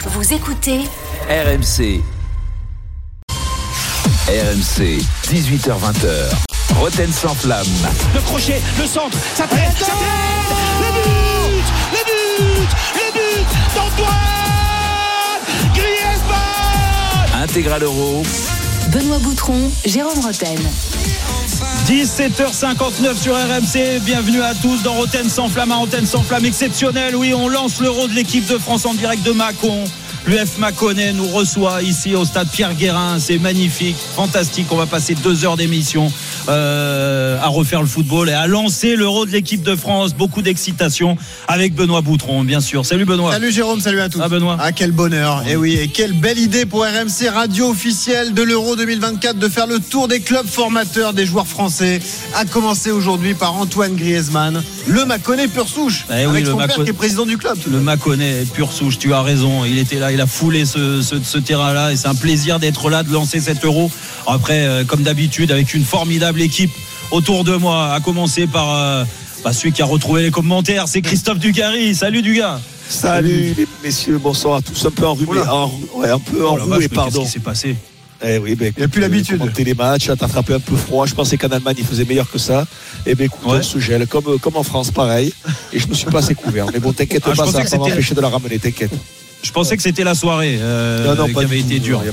Vous écoutez RMC. RMC, 18h-20h. Roten sans flamme. Le crochet, le centre, ça traite, ça traite. Le but d'Antoine Griezmann. Intégral Euro. Benoît Boutron, Jérôme Roten. 17h59 sur RMC, bienvenue à tous dans Roten sans flamme, un Roten sans flamme exceptionnel. Oui, on lance l'Euro de l'équipe de France en direct de Mâcon. L'UF Mâconnais nous reçoit ici au stade Pierre-Guérin. C'est magnifique, fantastique. On va passer 2 heures d'émission à refaire le football et à lancer l'Euro de l'équipe de France. Beaucoup d'excitation avec Benoît Boutron, bien sûr. Salut Benoît. Salut Jérôme, salut à tous. Ah Benoît. Ah quel bonheur. Et oui, et quelle belle idée pour RMC, radio officielle de l'Euro 2024, de faire le tour des clubs formateurs des joueurs français. À commencer aujourd'hui par Antoine Griezmann, le Mâconnais pur souche, avec son père qui est président du club. Le Mâconnais pur souche, tu as raison. Il était là. Il a foulé ce terrain-là et c'est un plaisir d'être là, de lancer cet Euro. Après, comme d'habitude, avec une formidable équipe autour de moi, à commencer par celui qui a retrouvé les commentaires, c'est Christophe Dugarry. Salut Dugas. Salut les messieurs, bonsoir à tous. Un peu enrhumé, un peu enroué, pardon. Qu'est-ce qui s'est passé? Oui, il n'y a plus l'habitude. Commenter les matchs, t'as attrapé un peu froid. Je pensais qu'en Allemagne il faisait meilleur que ça. Écoute, on se gèle comme en France, pareil. Et je me suis pas assez couvert. Mais bon, t'inquiète pas, ça va pas m'empêcher de la ramener, t'inquiète. Je pensais que c'était la soirée qui avait été dure.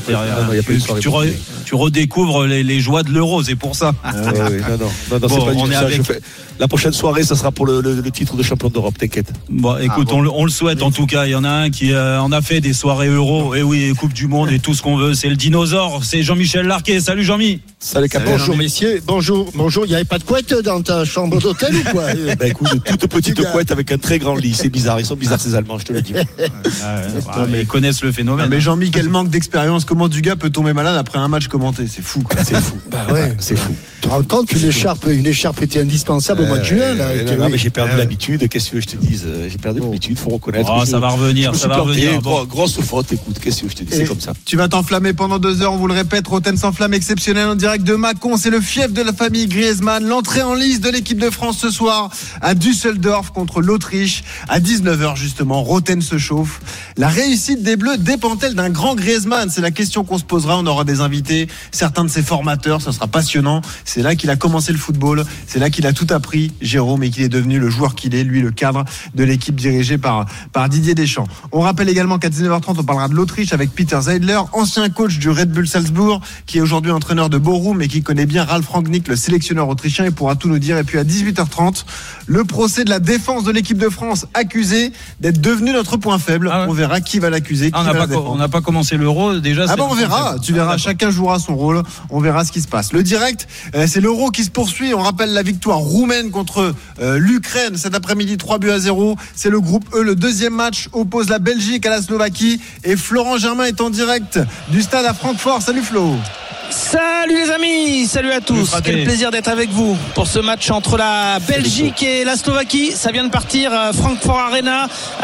Tu redécouvres les joies de l'Euro, c'est pour ça. Non, c'est pas du ça. La prochaine soirée, ça sera pour le titre de champion d'Europe, t'inquiète. Bon, écoute, on le souhaite en tout cas. Il y en a un qui en a fait des soirées Euro. Et oui, Coupe du Monde et tout ce qu'on veut. C'est le dinosaure, c'est Jean-Michel Larquet. Salut Jean-Mi. Salut Captain. Bonjour messieurs, bonjour. Il n'y avait pas de couette dans ta chambre d'hôtel ou quoi? Écoute, une toute petite couette avec un très grand lit. C'est bizarre, ils sont bizarres ces Allemands, je te le dis. Mais ils connaissent le phénomène. Mais Jean-Mi, quel manque d'expérience. Comment Dugas peut tomber malade après un match commenté? C'est fou, quoi. C'est fou. C'est fou. Tu te rends compte qu'une écharpe était indispensable au mois de juin là. Non, mais j'ai perdu l'habitude. Qu'est-ce que je te dise? J'ai perdu l'habitude, faut reconnaître. Ça va revenir, ça va revenir. Grosse faute, écoute, qu'est-ce que je te dis? C'est comme ça. Tu vas t'enflammer pendant 2 heures, on vous le répète. Roten sans flamme exceptionnel en direct de Mâcon. C'est le fief de la famille Griezmann. L'entrée en lice de l'équipe de France ce soir à Düsseldorf contre l'Autriche. À 19h justement, Roten se chauffe. La réussite des Bleus dépend-elle d'un grand Griezmann? C'est la question qu'on se posera. On aura des invités, certains de ses formateurs. Ça sera passionnant. C'est là qu'il a commencé le football. C'est là qu'il a tout appris, Jérôme, et qu'il est devenu le joueur qu'il est, lui, le cadre de l'équipe dirigée par Didier Deschamps. On rappelle également qu'à 19h30, on parlera de l'Autriche avec Peter Zeidler, ancien coach du Red Bull Salzbourg, qui est aujourd'hui entraîneur de Bochum et qui connaît bien Ralf Rangnick, le sélectionneur autrichien, et pourra tout nous dire. Et puis à 18h30, le procès de la défense de l'équipe de France, accusée d'être devenue notre point faible. On verra qui va l'accuser. On n'a pas commencé l'Euro déjà. On verra. Tu verras. Chacun jouera son rôle. On verra ce qui se passe. Le direct, c'est l'Euro qui se poursuit. On rappelle la victoire roumaine contre l'Ukraine cet après-midi, 3-0. C'est le groupe E. Le deuxième match oppose la Belgique à la Slovaquie. Et Florent Germain est en direct du stade à Francfort. Salut Flo. Salut les amis, salut à tous. Quel plaisir d'être avec vous pour ce match entre la Belgique et la Slovaquie. Ça vient de partir, Francfort Arena,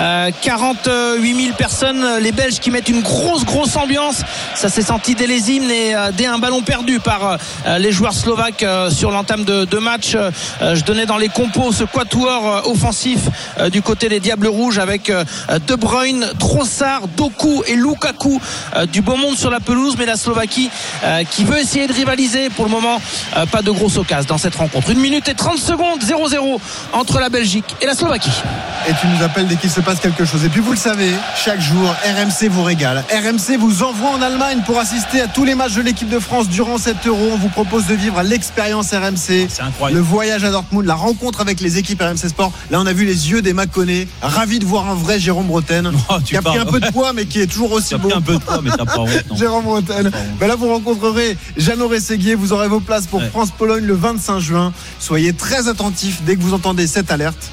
48 000 personnes. Les Belges qui mettent une grosse ambiance. Ça s'est senti dès les hymnes et dès un ballon perdu par les joueurs slovaques sur l'entame de match. Je donnais dans les compos ce quatuor offensif du côté des Diables Rouges avec De Bruyne, Trossard, Doku et Lukaku. Du beau monde sur la pelouse, mais la Slovaquie qui veut essayer de rivaliser. Pour le moment, pas de grosse occasion dans cette rencontre. 1 minute et 30 secondes, 0-0 entre la Belgique et la Slovaquie. Et tu nous appelles dès qu'il se passe quelque chose. Et puis vous le savez, chaque jour, RMC vous régale. RMC vous envoie en Allemagne pour assister à tous les matchs de l'équipe de France durant cet Euro. On vous propose de vivre l'expérience RMC. C'est incroyable. Le voyage à Dortmund, la rencontre avec les équipes RMC Sport. Là, on a vu les yeux des Mâconnais. Ravi de voir un vrai Jérôme Roten qui a pris un peu de poids, mais qui est toujours aussi beau. Tu as pris un peu de poids, mais t'as pas honte. Jérôme Roten. Là, vous rencontrerez Jeannot Rességuier. Vous aurez vos places pour France-Pologne le 25 juin. Soyez très attentifs dès que vous entendez cette alerte.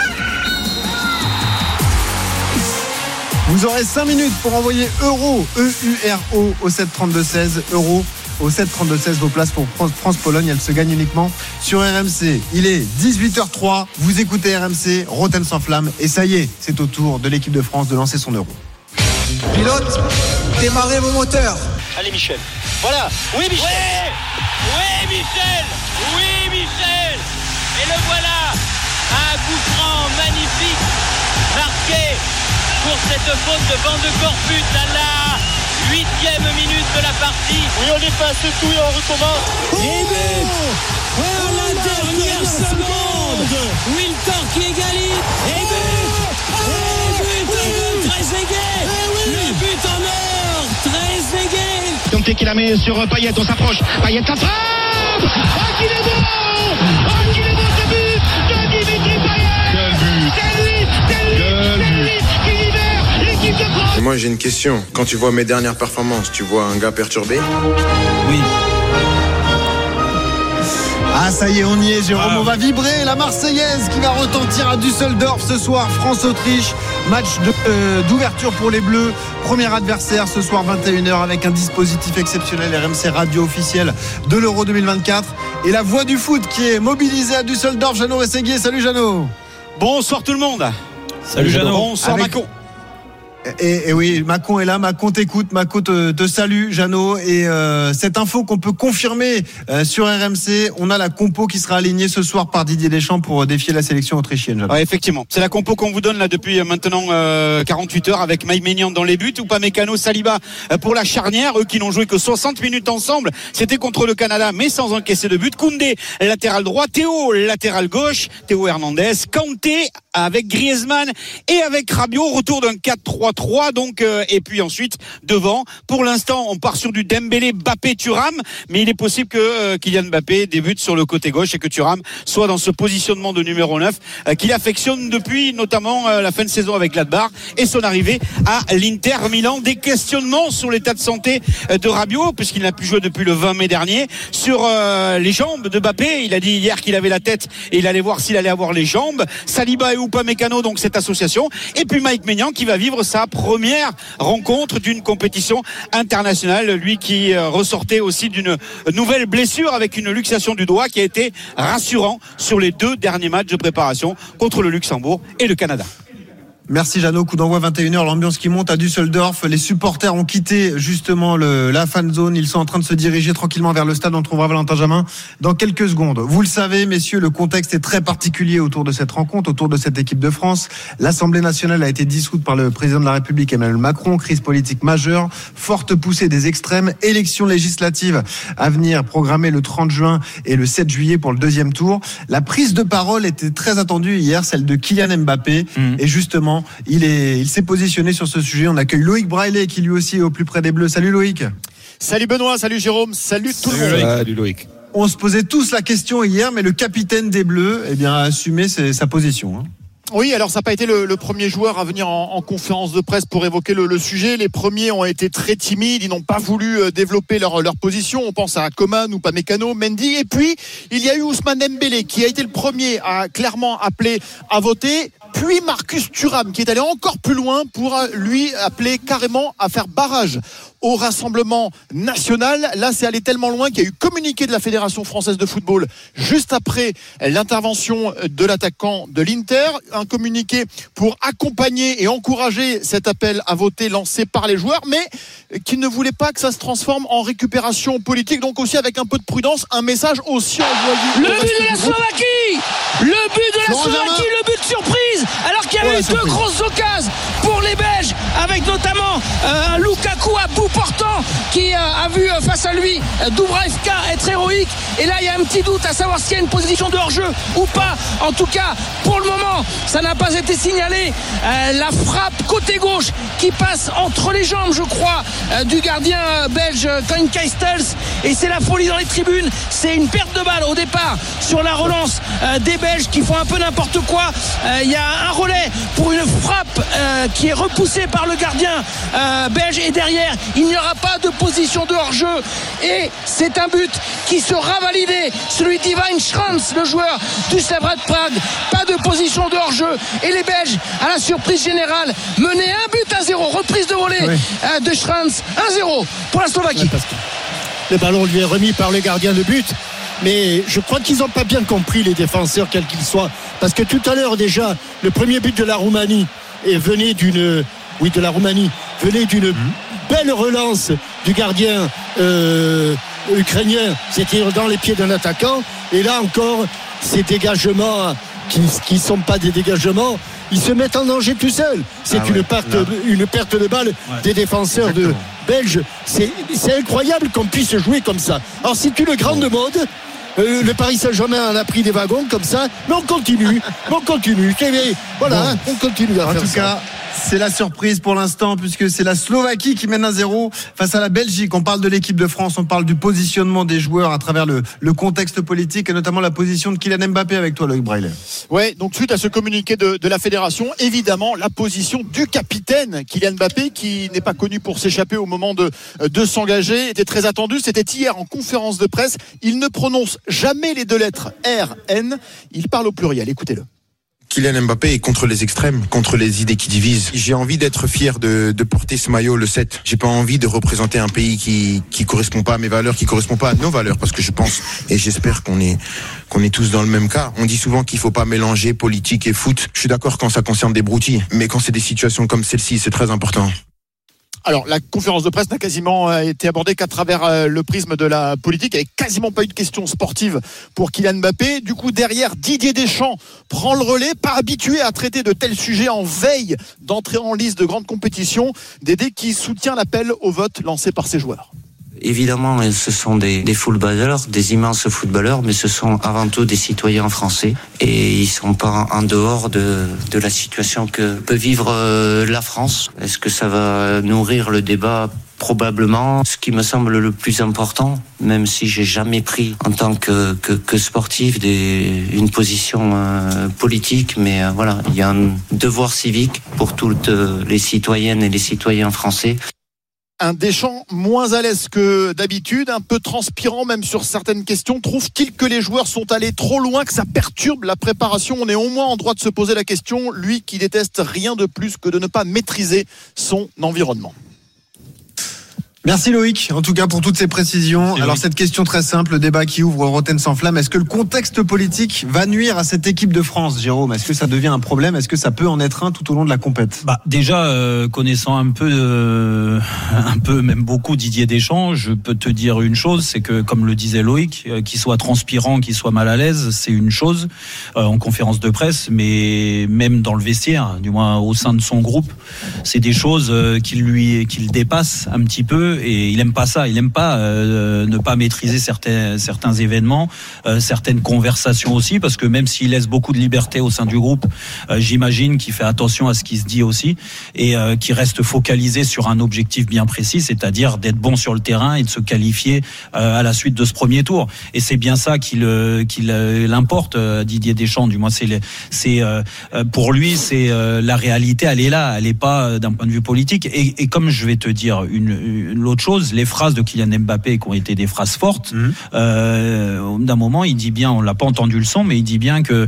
Vous aurez 5 minutes pour envoyer Euro, E-U-R-O, au 732-16. Euro au 732-16. Vos places pour France-Pologne, elles se gagnent uniquement sur RMC. Il est 18h03. Vous écoutez RMC, Roten sans flamme. Et ça y est, c'est au tour de l'équipe de France de lancer son Euro. Pilote, démarrez vos moteurs. Allez Michel. Voilà. Oui Michel. Oui Michel. Oui Michel. Et le voilà. Un coup franc magnifique marqué pour cette faute de Van de Corput à la 8e minute de la partie. Oui, on efface tout et on recommence. Et but à la dernière seconde, Wiltord qui égalise. Et but de Trezeguet. Le but en or, Trezeguet. Kanté qui la met sur Payet, on s'approche. Payet la frappe. Oh, qu'il est beau! Oh, qu'il est beau ce but de Dimitri Payet! C'est lui qui libère l'équipe de France. Moi j'ai une question. Quand tu vois mes dernières performances, tu vois un gars perturbé? Oui. Ah ça y est, on y est Jérôme, on va vibrer la Marseillaise qui va retentir à Düsseldorf ce soir, France-Autriche, match d'ouverture pour les Bleus, premier adversaire ce soir 21h avec un dispositif exceptionnel RMC Radio officiel de l'Euro 2024 et la voix du foot qui est mobilisée à Düsseldorf, Jeannot Rességuier. Salut Jeannot. Bonsoir tout le monde. Salut Jeannot. Bonsoir Macon. Et oui, Macon est là, Macon t'écoute, Macon te salue, Jeannot. Et cette info qu'on peut confirmer sur RMC, on a la compo qui sera alignée ce soir par Didier Deschamps pour défier la sélection autrichienne, Jeannot. Ouais, effectivement, c'est la compo qu'on vous donne là depuis maintenant 48 heures avec Mike Maignan dans les buts, Upamecano, Saliba pour la charnière, eux qui n'ont joué que 60 minutes ensemble. C'était contre le Canada, mais sans encaisser de but. Koundé, latéral droit, Théo, latéral gauche, Théo Hernandez, Kanté avec Griezmann et avec Rabiot, retour d'un 4-3-3 donc et puis ensuite devant, pour l'instant on part sur du Dembélé, Mbappé, Thuram, mais il est possible que Kylian Mbappé débute sur le côté gauche et que Thuram soit dans ce positionnement de numéro 9 qu'il affectionne depuis notamment la fin de saison avec Gladbach et son arrivée à l'Inter Milan. Des questionnements sur l'état de santé de Rabiot puisqu'il n'a pu jouer depuis le 20 mai dernier, sur les jambes de Mbappé. Il a dit hier qu'il avait la tête et il allait voir s'il allait avoir les jambes. Saliba et Upamecano, donc cette association, et puis Mike Maignan qui va vivre sa première rencontre d'une compétition internationale, lui qui ressortait aussi d'une nouvelle blessure avec une luxation du doigt qui a été rassurant sur les 2 derniers matchs de préparation contre le Luxembourg et le Canada. Merci Jeannot, coup d'envoi 21h, l'ambiance qui monte à Düsseldorf, les supporters ont quitté justement la fan zone, ils sont en train de se diriger tranquillement vers le stade, on trouvera Valentin Jamin dans quelques secondes. Vous le savez messieurs, le contexte est très particulier autour de cette rencontre, autour de cette équipe de France. L'Assemblée nationale a été dissoute par le président de la République Emmanuel Macron, crise politique majeure, forte poussée des extrêmes, élections législatives à venir programmées le 30 juin et le 7 juillet pour le 2e tour. La prise de parole était très attendue hier, celle de Kylian Mbappé, et justement il s'est positionné sur ce sujet. On accueille Loïc Braillet qui lui aussi est au plus près des Bleus. Salut Loïc. Salut Benoît, salut Jérôme, salut tout le monde. Salut Loïc. On se posait tous la question hier, mais le capitaine des Bleus a assumé sa position. Oui, alors ça n'a pas été le premier joueur à venir en conférence de presse pour évoquer le sujet. Les premiers ont été très timides, ils n'ont pas voulu développer leur position. On pense à Coman ou Upamecano, Mendy. Et puis, il y a eu Ousmane Dembélé qui a été le premier à clairement appeler à voter. Puis Marcus Thuram qui est allé encore plus loin pour lui appeler carrément à faire barrage au Rassemblement national. Là, c'est allé tellement loin qu'il y a eu communiqué de la Fédération française de football juste après l'intervention de l'attaquant de l'Inter. Un communiqué pour accompagner et encourager cet appel à voter lancé par les joueurs, mais qui ne voulait pas que ça se transforme en récupération politique. Donc aussi avec un peu de prudence, un message aussi envoyé. Le but de la Slovaquie, le but surprise, alors qu'il y avait eu 2 grosses occasions pour les Belges, avec notamment un Lukaku à bout portant qui a vu face à lui Dubravka être héroïque. Et là il y a un petit doute à savoir s'il y a une position de hors-jeu ou pas. En tout cas pour le moment ça n'a pas été signalé. La frappe côté gauche qui passe entre les jambes je crois du gardien belge Koen Keistels, et c'est la folie dans les tribunes. C'est une perte de balle au départ sur la relance des Belges qui font un peu n'importe quoi. Il y a un relais pour une frappe qui est repoussée par le gardien belge, et derrière il n'y aura pas de position de hors-jeu, et c'est un but qui sera validé, celui d'Ivan Schranz, le joueur du Slavia Prague. Pas de position de hors-jeu, et les Belges à la surprise générale menaient 1-0, reprise de volée de Schranz, 1-0 pour la Slovaquie. Le ballon lui est remis par le gardien de but, mais je crois qu'ils n'ont pas bien compris, les défenseurs quels qu'ils soient, parce que tout à l'heure déjà le premier but de la Roumanie venait d'une belle relance du gardien ukrainien. C'était dans les pieds d'un attaquant, et là encore ces dégagements qui ne sont pas des dégagements, ils se mettent en danger tout seuls. C'est une perte de balle des défenseurs belges. C'est incroyable qu'on puisse jouer comme ça. Alors c'est une grande mode. Le Paris Saint-Germain en a pris des wagons comme ça, mais on continue. On continue. En tout cas, c'est la surprise pour l'instant, puisque c'est la Slovaquie qui mène 1-0 face à la Belgique. On parle de l'équipe de France, on parle du positionnement des joueurs à travers le contexte politique et notamment la position de Kylian Mbappé avec toi, Loïc Braille. Ouais, donc suite à ce communiqué de la fédération, évidemment, la position du capitaine Kylian Mbappé, qui n'est pas connu pour s'échapper au moment de s'engager, était très attendu. C'était hier en conférence de presse. Il ne prononce jamais les deux lettres RN. Il parle au pluriel. Écoutez-le. Kylian Mbappé est contre les extrêmes, contre les idées qui divisent. J'ai envie d'être fier de porter ce maillot, le 7. J'ai pas envie de représenter un pays qui correspond pas à mes valeurs, qui correspond pas à nos valeurs, parce que je pense et j'espère qu'on est tous dans le même cas. On dit souvent qu'il faut pas mélanger politique et foot. Je suis d'accord quand ça concerne des broutilles, mais quand c'est des situations comme celle-ci, c'est très important. Alors, la conférence de presse n'a quasiment été abordée qu'à travers le prisme de la politique. Il n'y avait quasiment pas eu de questions sportives pour Kylian Mbappé. Du coup, derrière, Didier Deschamps prend le relais, pas habitué à traiter de tels sujets en veille d'entrer en liste de grandes compétitions. Dédé qui soutient l'appel au vote lancé par ses joueurs. Évidemment, ce sont des footballeurs, des immenses footballeurs, mais ce sont avant tout des citoyens français et ils sont pas en dehors de la situation que peut vivre la France. Est-ce que ça va nourrir le débat ? Probablement. Ce qui me semble le plus important, même si j'ai jamais pris en tant que sportif une position politique, mais voilà, il y a un devoir civique pour toutes les citoyennes et les citoyens français. Un Deschamps moins à l'aise que d'habitude, un peu transpirant même sur certaines questions. Trouve-t-il que les joueurs sont allés trop loin, que ça perturbe la préparation ? On est au moins en droit de se poser la question, lui qui déteste rien de plus que de ne pas maîtriser son environnement. Merci Loïc, en tout cas pour toutes ces précisions. Alors cette question très simple, le débat qui ouvre Rotten sans flamme, est-ce que le contexte politique va nuire à cette équipe de France, Jérôme ? Est-ce que ça devient un problème ? Est-ce que ça peut en être un tout au long de la compète ? Déjà, connaissant un peu, même beaucoup Didier Deschamps, je peux te dire une chose, c'est que comme le disait Loïc, qu'il soit transpirant, qu'il soit mal à l'aise, c'est une chose en conférence de presse, mais même dans le vestiaire, du moins au sein de son groupe, c'est des choses qui le dépassent un petit peu. Et il aime pas ça, il aime pas ne pas maîtriser certains événements, certaines conversations aussi, parce que même s'il laisse beaucoup de liberté au sein du groupe, j'imagine qu'il fait attention à ce qui se dit aussi et qu'il reste focalisé sur un objectif bien précis, c'est-à-dire d'être bon sur le terrain et de se qualifier à la suite de ce premier tour. Et c'est bien ça qui l'importe, Didier Deschamps. Du moins, c'est pour lui, c'est la réalité, elle est là, elle est pas d'un point de vue politique. Et comme je vais te dire l'autre chose, les phrases de Kylian Mbappé qui ont été des phrases fortes, d'un moment il dit bien, on l'a pas entendu le son, mais il dit bien que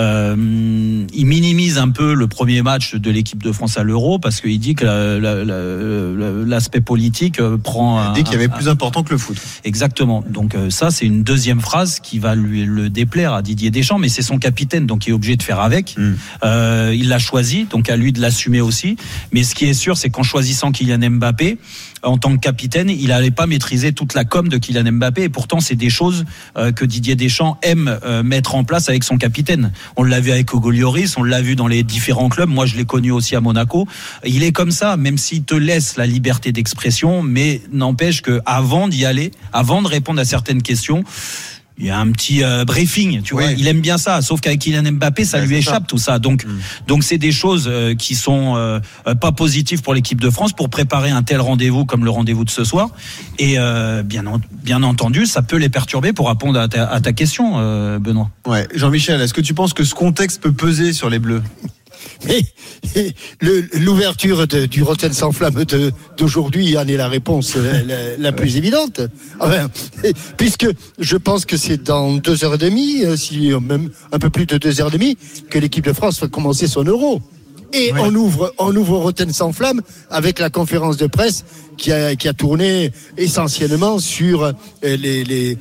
il minimise un peu le premier match de l'équipe de France à l'Euro parce qu'il dit que l'aspect politique prend dès qu'il y avait plus important que le foot. Exactement. Donc ça c'est une deuxième phrase qui va lui le déplaire à Didier Deschamps, mais c'est son capitaine donc il est obligé de faire avec. Il l'a choisi, donc à lui de l'assumer aussi. Mais ce qui est sûr, c'est qu'en choisissant Kylian Mbappé en tant que capitaine, il n'allait pas maîtriser toute la com de Kylian Mbappé et pourtant c'est des choses que Didier Deschamps aime mettre en place avec son capitaine. On l'a vu avec Hugo Lloris, on l'a vu dans les différents clubs, moi je l'ai connu aussi à Monaco. Il est comme ça, même s'il te laisse la liberté d'expression, mais n'empêche que avant d'y aller, avant de répondre à certaines questions, il y a un petit briefing, tu vois. Il aime bien ça, sauf qu'avec Kylian Mbappé, ça lui échappe tout ça. Donc c'est des choses qui sont pas positives pour l'équipe de France pour préparer un tel rendez-vous comme le rendez-vous de ce soir. Et bien entendu, ça peut les perturber pour répondre à ta question, Benoît. Ouais, Jean-Michel, est-ce que tu penses que ce contexte peut peser sur les Bleus ? Mais l'ouverture du Rotten sans flamme d'aujourd'hui en est la réponse la plus évidente. Enfin, puisque je pense que c'est dans 2h30, si même un peu plus de 2h30, que l'équipe de France va commencer son Euro. Et on ouvre Rotten sans flamme avec la conférence de presse qui a tourné essentiellement sur les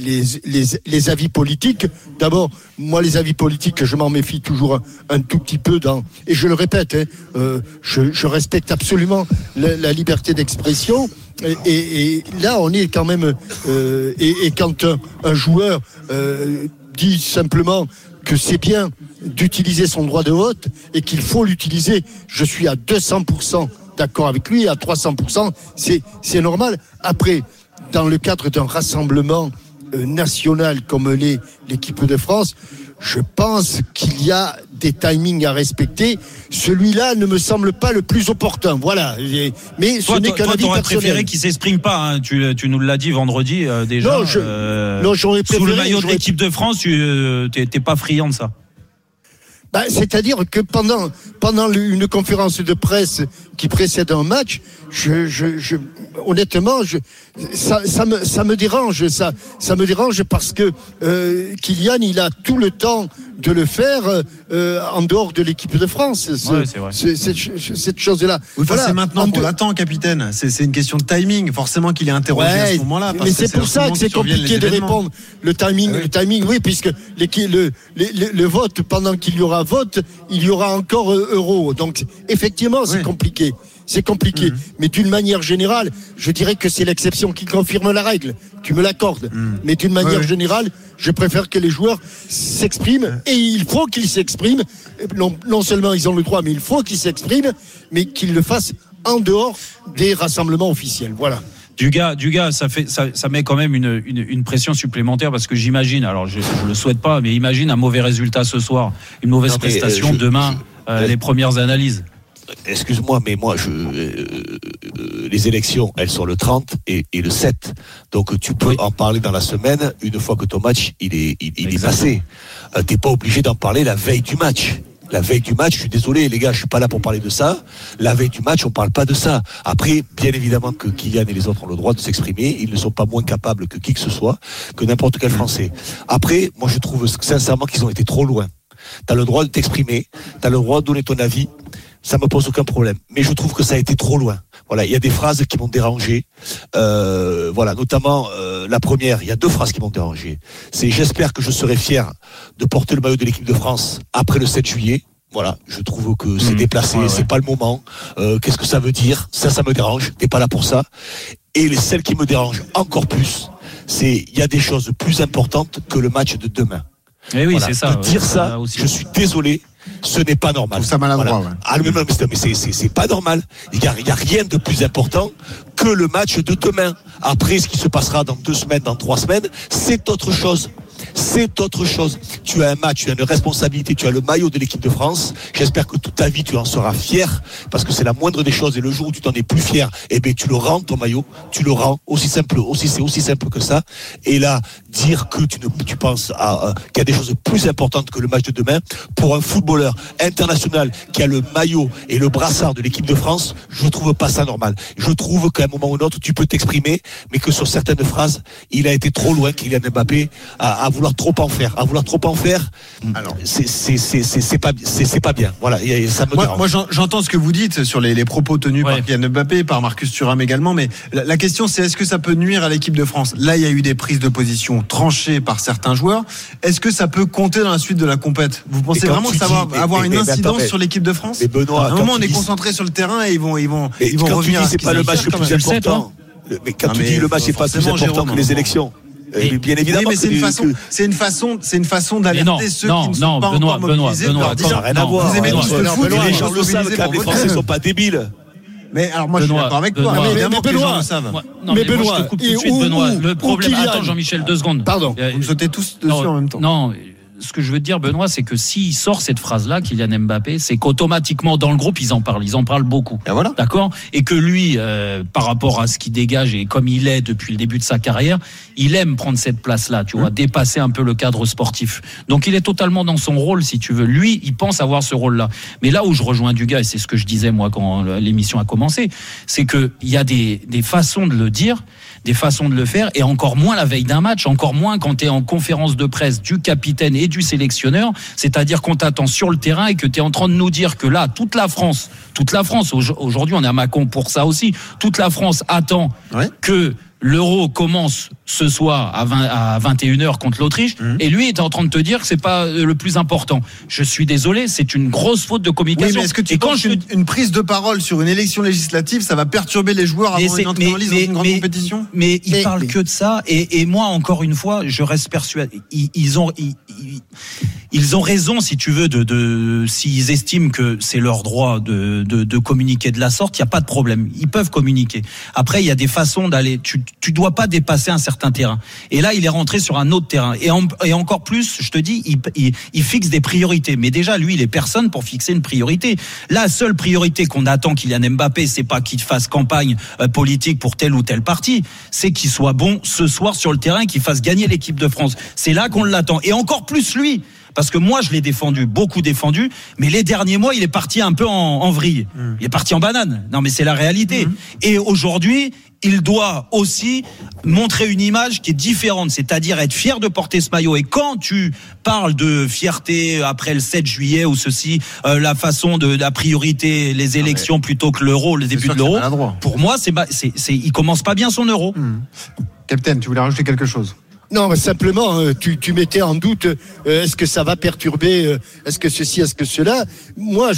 avis politiques. D'abord, moi, les avis politiques, je m'en méfie toujours un tout petit peu et je le répète, je respecte absolument la liberté d'expression. Et là, on est quand même, et quand un joueur dit simplement que c'est bien d'utiliser son droit de vote et qu'il faut l'utiliser. Je suis à 200% d'accord avec lui, à 300%, c'est normal. Après, dans le cadre d'un rassemblement national comme l'est l'équipe de France, je pense qu'il y a des timings à respecter. Celui-là ne me semble pas le plus opportun. Voilà. Mais ce n'est qu'un avis personnel. T'aurais préféré qu'il s'exprime pas. Hein. Tu nous l'as dit vendredi déjà. Non, j'aurais préféré. Sous le maillot de l'équipe de France, t'es pas friand de ça. C'est-à-dire que pendant une conférence de presse qui précède un match, honnêtement, ça me dérange, ça me dérange parce que Kylian, il a tout le temps de le faire en dehors de l'équipe de France. C'est vrai. Cette chose-là. Oui, voilà. C'est maintenant qu'on l'attend, capitaine. C'est une question de timing. Forcément qu'il est interrogé à ce moment-là. Mais c'est pour ça que c'est compliqué de répondre. Le timing, oui, puisque le vote, pendant qu'il y aura vote, il y aura encore euro. Donc, effectivement, c'est compliqué. C'est compliqué. Mais d'une manière générale, je dirais que c'est l'exception qui confirme la règle. Tu me l'accordes. Mais d'une manière générale, je préfère que les joueurs s'expriment. Et il faut qu'ils s'expriment. Non seulement ils ont le droit, mais il faut qu'ils s'expriment, mais qu'ils le fassent en dehors des rassemblements officiels. Voilà. Dugas, ça met quand même une pression supplémentaire parce que j'imagine, alors je le souhaite pas, mais imagine un mauvais résultat ce soir, une mauvaise prestation demain, les premières analyses. Excuse-moi, mais moi, les élections, elles sont le 30 et le 7. Donc, tu peux en parler dans la semaine, une fois que ton match, il est passé. T'es pas obligé d'en parler la veille du match. La veille du match, je suis désolé, les gars, je suis pas là pour parler de ça. La veille du match, on parle pas de ça. Après, bien évidemment que Kylian et les autres ont le droit de s'exprimer. Ils ne sont pas moins capables que qui que ce soit, que n'importe quel Français. Après, moi, je trouve sincèrement qu'ils ont été trop loin. T'as le droit de t'exprimer, t'as le droit de donner ton avis. Ça me pose aucun problème. Mais je trouve que ça a été trop loin. Voilà, il y a des phrases qui m'ont dérangé. Voilà, notamment la première. Il y a 2 phrases qui m'ont dérangé. C'est j'espère que je serai fier de porter le maillot de l'équipe de France après le 7 juillet. Voilà, je trouve que c'est déplacé, c'est pas le moment. Qu'est-ce que ça veut dire ? Ça me dérange. T'es pas là pour ça. Et celle qui me dérange encore plus, c'est il y a des choses plus importantes que le match de demain. Et oui, voilà, c'est ça. De dire ça, je suis désolé. Ce n'est pas normal. Tout ça maladroit. Voilà. Ah, mais c'est pas normal. Il y a rien de plus important que le match de demain. Après, ce qui se passera dans 2 semaines, dans 3 semaines, c'est autre chose. C'est autre chose. Tu as un match, tu as une responsabilité, tu as le maillot de l'équipe de France. J'espère que toute ta vie tu en seras fier parce que c'est la moindre des choses. Et le jour où tu t'en es plus fier, eh ben tu le rends ton maillot, tu le rends. C'est aussi simple que ça. Et là, dire que tu penses qu'il y a des choses plus importantes que le match de demain pour un footballeur international qui a le maillot et le brassard de l'équipe de France, je trouve pas ça normal. Je trouve qu'à un moment ou un autre tu peux t'exprimer, mais que sur certaines phrases, il a été trop loin, Kylian Mbappé, à vouloir trop en faire. Alors, c'est pas bien. Voilà, ça me dérange. Moi, j'entends ce que vous dites sur les propos tenus par Kylian Mbappé, par Marcus Thuram également, mais la question c'est est-ce que ça peut nuire à l'équipe de France ? Là, il y a eu des prises de position tranchées par certains joueurs. Est-ce que ça peut compter dans la suite de la compète ? Vous pensez vraiment que ça va avoir une incidence sur l'équipe de France ? Benoît, à un moment, on est concentré sur le terrain et ils vont revenir. C'est pas le match le plus important. Mais quand tu dis le match n'est pas plus important que les élections. Bien évidemment, mais c'est une façon d'alerter ceux qui ne sont pas encore mobilisés. Benoît, ça n'a rien à voir. Vous aimez tous le foot, les gens le savent que les Français ne sont pas débiles. Mais alors moi je suis d'accord avec toi. Évidemment que les gens le savent. Mais Benoît, je te coupe tout de suite, Benoît. Le problème. Attends, Jean-Michel, 2 secondes. Pardon. Vous sautez tous dessus en même temps. Non. Ce que je veux te dire, Benoît, c'est que s'il sort cette phrase-là, Kylian Mbappé, c'est qu'automatiquement, dans le groupe, ils en parlent beaucoup. Et voilà. D'accord ? Et que lui, par rapport à ce qu'il dégage et comme il est depuis le début de sa carrière, il aime prendre cette place-là, tu vois, dépasser un peu le cadre sportif. Donc, il est totalement dans son rôle, si tu veux. Lui, il pense avoir ce rôle-là. Mais là où je rejoins Dugas, et c'est ce que je disais, moi, quand l'émission a commencé, c'est qu'il y a des façons de le dire, des façons de le faire, et encore moins la veille d'un match, encore moins quand tu es en conférence de presse du capitaine et du sélectionneur, c'est-à-dire qu'on t'attend sur le terrain et que tu es en train de nous dire que là, toute la France, aujourd'hui on est à Mâcon pour ça aussi, toute la France attend que l'Euro commence ce soir à 21h contre l'Autriche, et lui est en train de te dire que c'est pas le plus important. Je suis désolé, c'est une grosse faute de communication. Oui, mais est-ce que tu penses qu'une prise de parole sur une élection législative, ça va perturber les joueurs avant une entrée en lice dans une grande compétition? Mais il parle que de ça, et moi, encore une fois, je reste persuadé. Ils ont raison, si tu veux, s'ils estiment que c'est leur droit de communiquer de la sorte, il n'y a pas de problème. Ils peuvent communiquer. Après, il y a des façons d'aller. Tu dois pas dépasser un certain terrain. Et là, il est rentré sur un autre terrain. Et encore plus, je te dis, il fixe des priorités. Mais déjà, lui, il est personne pour fixer une priorité. La seule priorité qu'on attend Kylian Mbappé, c'est pas qu'il fasse campagne politique pour tel ou tel parti. C'est qu'il soit bon ce soir sur le terrain, qu'il fasse gagner l'équipe de France. C'est là qu'on l'attend. Et encore plus lui. Parce que moi, je l'ai défendu, beaucoup défendu, mais les derniers mois, il est parti un peu en vrille. Il est parti en banane. Non, mais c'est la réalité. Et aujourd'hui, il doit aussi montrer une image qui est différente, c'est-à-dire être fier de porter ce maillot. Et quand tu parles de fierté après le 7 juillet ou ceci, la façon de la priorité, les élections plutôt que l'Euro, le début de l'Euro, pour moi, il commence pas bien son Euro. Capitaine, tu voulais rajouter quelque chose? Non, mais simplement, tu mettais en doute, est-ce que ça va perturber, est-ce que ceci, est-ce que cela. Moi,